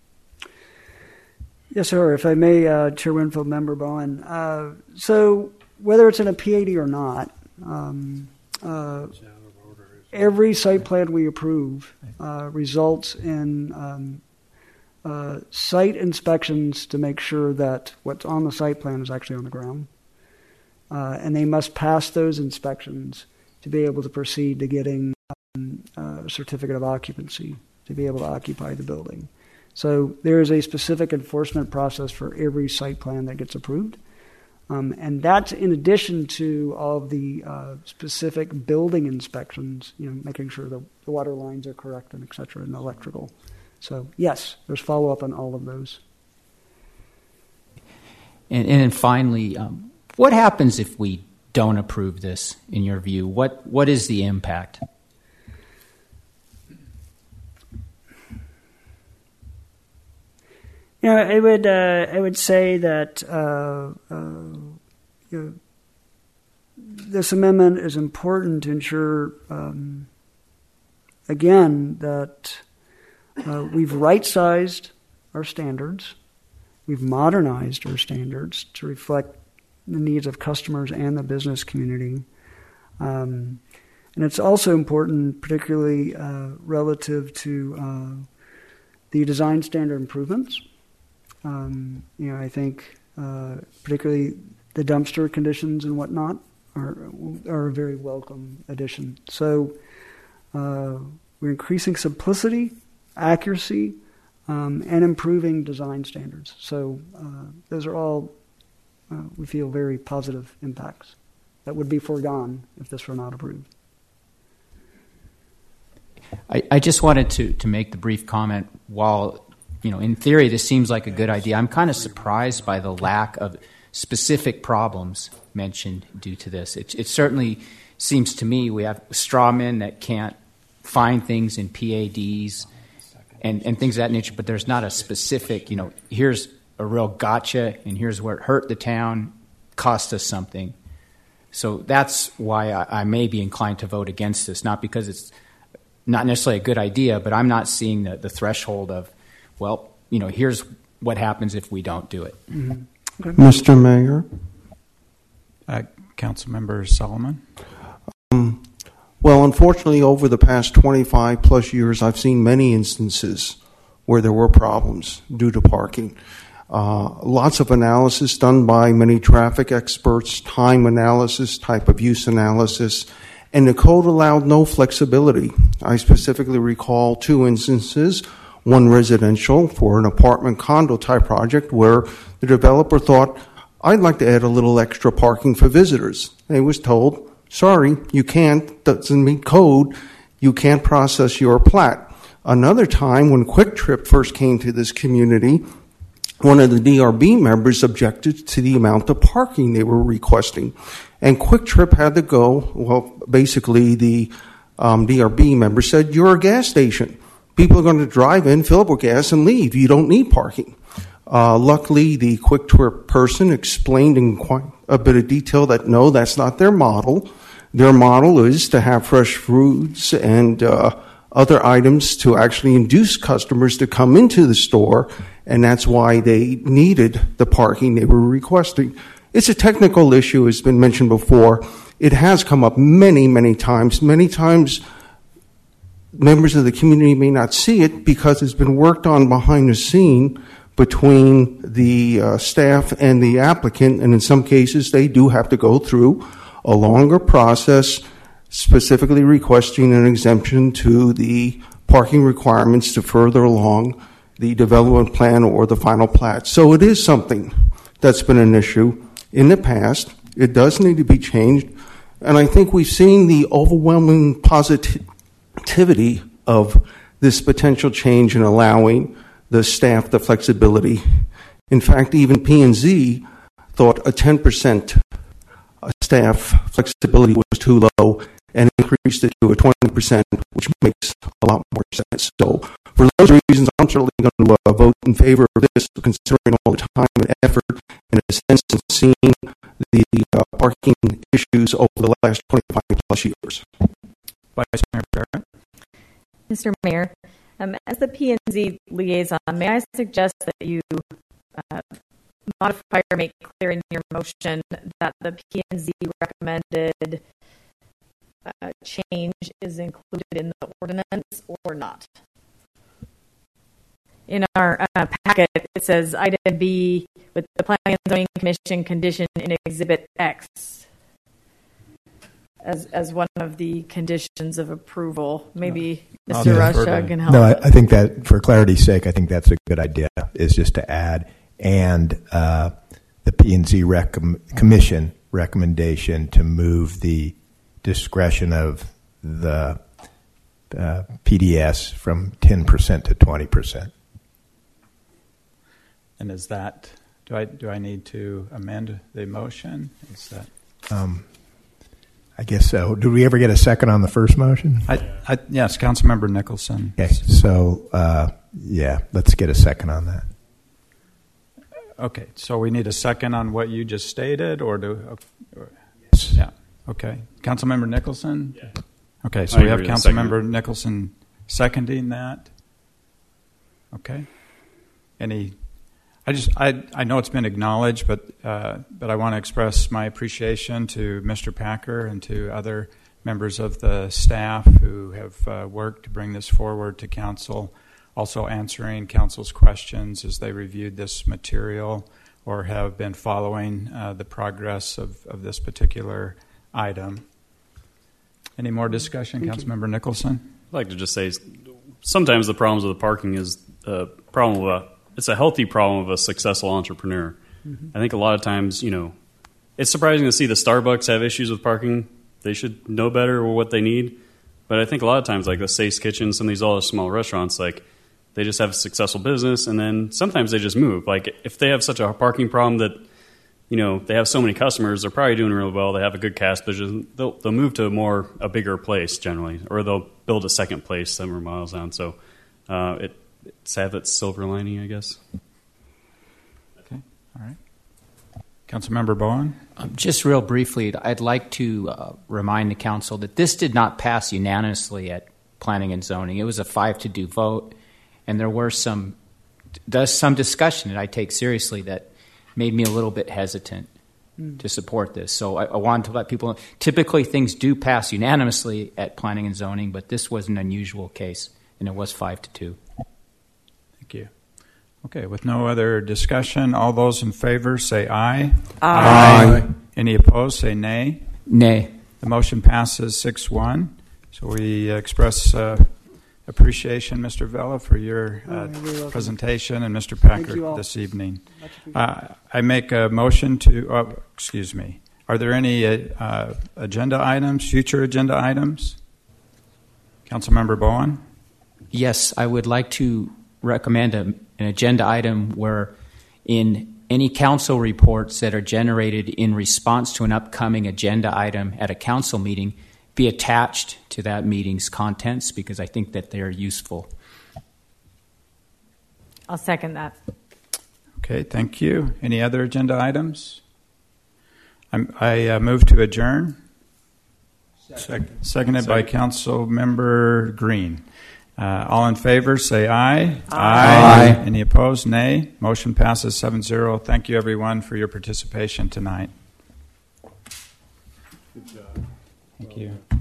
Yes, sir. If I may, Chair Winfield, Member Bowen. So whether it's in a PAD or not, every site plan we approve results in site inspections to make sure that what's on the site plan is actually on the ground. And they must pass those inspections to be able to proceed to getting a certificate of occupancy to be able to occupy the building. So there is a specific enforcement process for every site plan that gets approved. And that's in addition to all of the specific building inspections, making sure the water lines are correct and et cetera, and electrical. So yes, there's follow-up on all of those. And then finally, what happens if we don't approve this, in your view? What is the impact? I would say that this amendment is important to ensure, again, that we've right-sized our standards, we've modernized our standards to reflect the needs of customers and the business community. And it's also important, particularly relative to the design standard improvements. I think particularly the dumpster conditions and whatnot are a very welcome addition. So we're increasing simplicity, accuracy, and improving design standards. So those are all, we feel, very positive impacts that would be foregone if this were not approved. I just wanted to make the brief comment. While, in theory, this seems like a good idea, I'm kind of surprised by the lack of specific problems mentioned due to this. It certainly seems to me we have straw men that can't find things in PADs and things of that nature, but there's not a specific, here's a real gotcha, and here's where it hurt the town, cost us something. So that's why I may be inclined to vote against this, not because it's not necessarily a good idea, but I'm not seeing the threshold of, here's what happens if we don't do it. Mm-hmm. Okay. Mr. Mayor? Councilmember Solomon? Well, unfortunately, over the past 25 plus years, I've seen many instances where there were problems due to parking. Lots of analysis done by many traffic experts, time analysis, type of use analysis, and the code allowed no flexibility. I specifically recall 2 instances, one residential for an apartment condo type project where the developer thought, I'd like to add a little extra parking for visitors. They was told, sorry, you can't, doesn't meet code, you can't process your plat. Another time when Quick Trip first came to this community, one of the DRB members objected to the amount of parking they were requesting. And Quick Trip had to go, basically the DRB member said, you're a gas station. People are going to drive in, fill up with gas, and leave. You don't need parking. Luckily, the Quick Trip person explained in quite a bit of detail that no, that's not their model. Their model is to have fresh fruits and other items to actually induce customers to come into the store, and that's why they needed the parking they were requesting. It's a technical issue, as has been mentioned before. It has come up many, many times. Many times, members of the community may not see it because it's been worked on behind the scene between the staff and the applicant, and in some cases, they do have to go through a longer process, specifically requesting an exemption to the parking requirements to further along the development plan or the final plat. So it is something that's been an issue in the past. It does need to be changed, and I think we've seen the overwhelming positivity of this potential change in allowing the staff the flexibility. In fact, even P&Z thought a 10% staff flexibility was too low and increased it to a 20%, which makes a lot more sense. So for those reasons, I'm certainly going to vote in favor of this, considering all the time and effort and a sense of seeing the parking issues over the last 25 plus years. Vice Mayor Barrett. Mr. Mayor, as the P&Z liaison, may I suggest that you modify or make clear in your motion that the P&Z recommended change is included in the ordinance or not? In our packet, it says item B with the Planning and Zoning Commission condition in Exhibit X as one of the conditions of approval. Maybe Mr. Russia can help. No, I think that for clarity's sake, I think that's a good idea, is just to add, and the P&Z Commission recommendation to move the discretion of the PDS from 10% to 20%. And is that, do I need to amend the motion? Is that? I guess so. Did we ever get a second on the first motion? Yes, Councilmember Nicholson. Okay, so let's get a second on that. Okay, so we need a second on what you just stated, or do? Yes. Yeah. Okay, Councilmember Nicholson. Yeah. Okay, so I we have agree with Councilmember Nicholson seconding that. Okay. I know it's been acknowledged, but I want to express my appreciation to Mr. Packer and to other members of the staff who have worked to bring this forward to council, also answering council's questions as they reviewed this material or have been following the progress of this particular item. Any more discussion, Councilmember Nicholson? I'd like to just say, sometimes the problems with the parking is a problem of it's a healthy problem of a successful entrepreneur. Mm-hmm. I think a lot of times, it's surprising to see the Starbucks have issues with parking. They should know better or what they need. But I think a lot of times, like the Sace Kitchen, some of these other small restaurants, like they just have a successful business, and then sometimes they just move. Like if they have such a parking problem that they have so many customers, they're probably doing really well. They have a good cash position. They'll move to a bigger place generally, or they'll build a second place several miles down. So it's have its silver lining, I guess. Okay, all right. Councilmember Bowen? Just real briefly, I'd like to remind the council that this did not pass unanimously at Planning and Zoning. It was a 5-2 vote, and there were some discussion that I take seriously that made me a little bit hesitant to support this. So I wanted to let people know. Typically, things do pass unanimously at Planning and Zoning, but this was an unusual case, and it was 5-2. Thank you. Okay, with no other discussion, all those in favor say aye. Aye. Any opposed, say nay. Nay. The motion passes 6-1. So we express appreciation, Mr. Vela, for your presentation, and Mr. Packard this evening. I make a motion to, excuse me, are there any agenda items, future agenda items? Councilmember Bowen? Yes, I would like to recommend an agenda item where in any council reports that are generated in response to an upcoming agenda item at a council meeting be attached to that meeting's contents, because I think that they're useful. I'll second that. Okay, thank you. Any other agenda items? I move to adjourn. Seconded by Councilmember Green. All in favor, say aye. Aye. Any opposed, nay. Motion passes 7-0. Thank you, everyone, for your participation tonight. Good job. Thank you.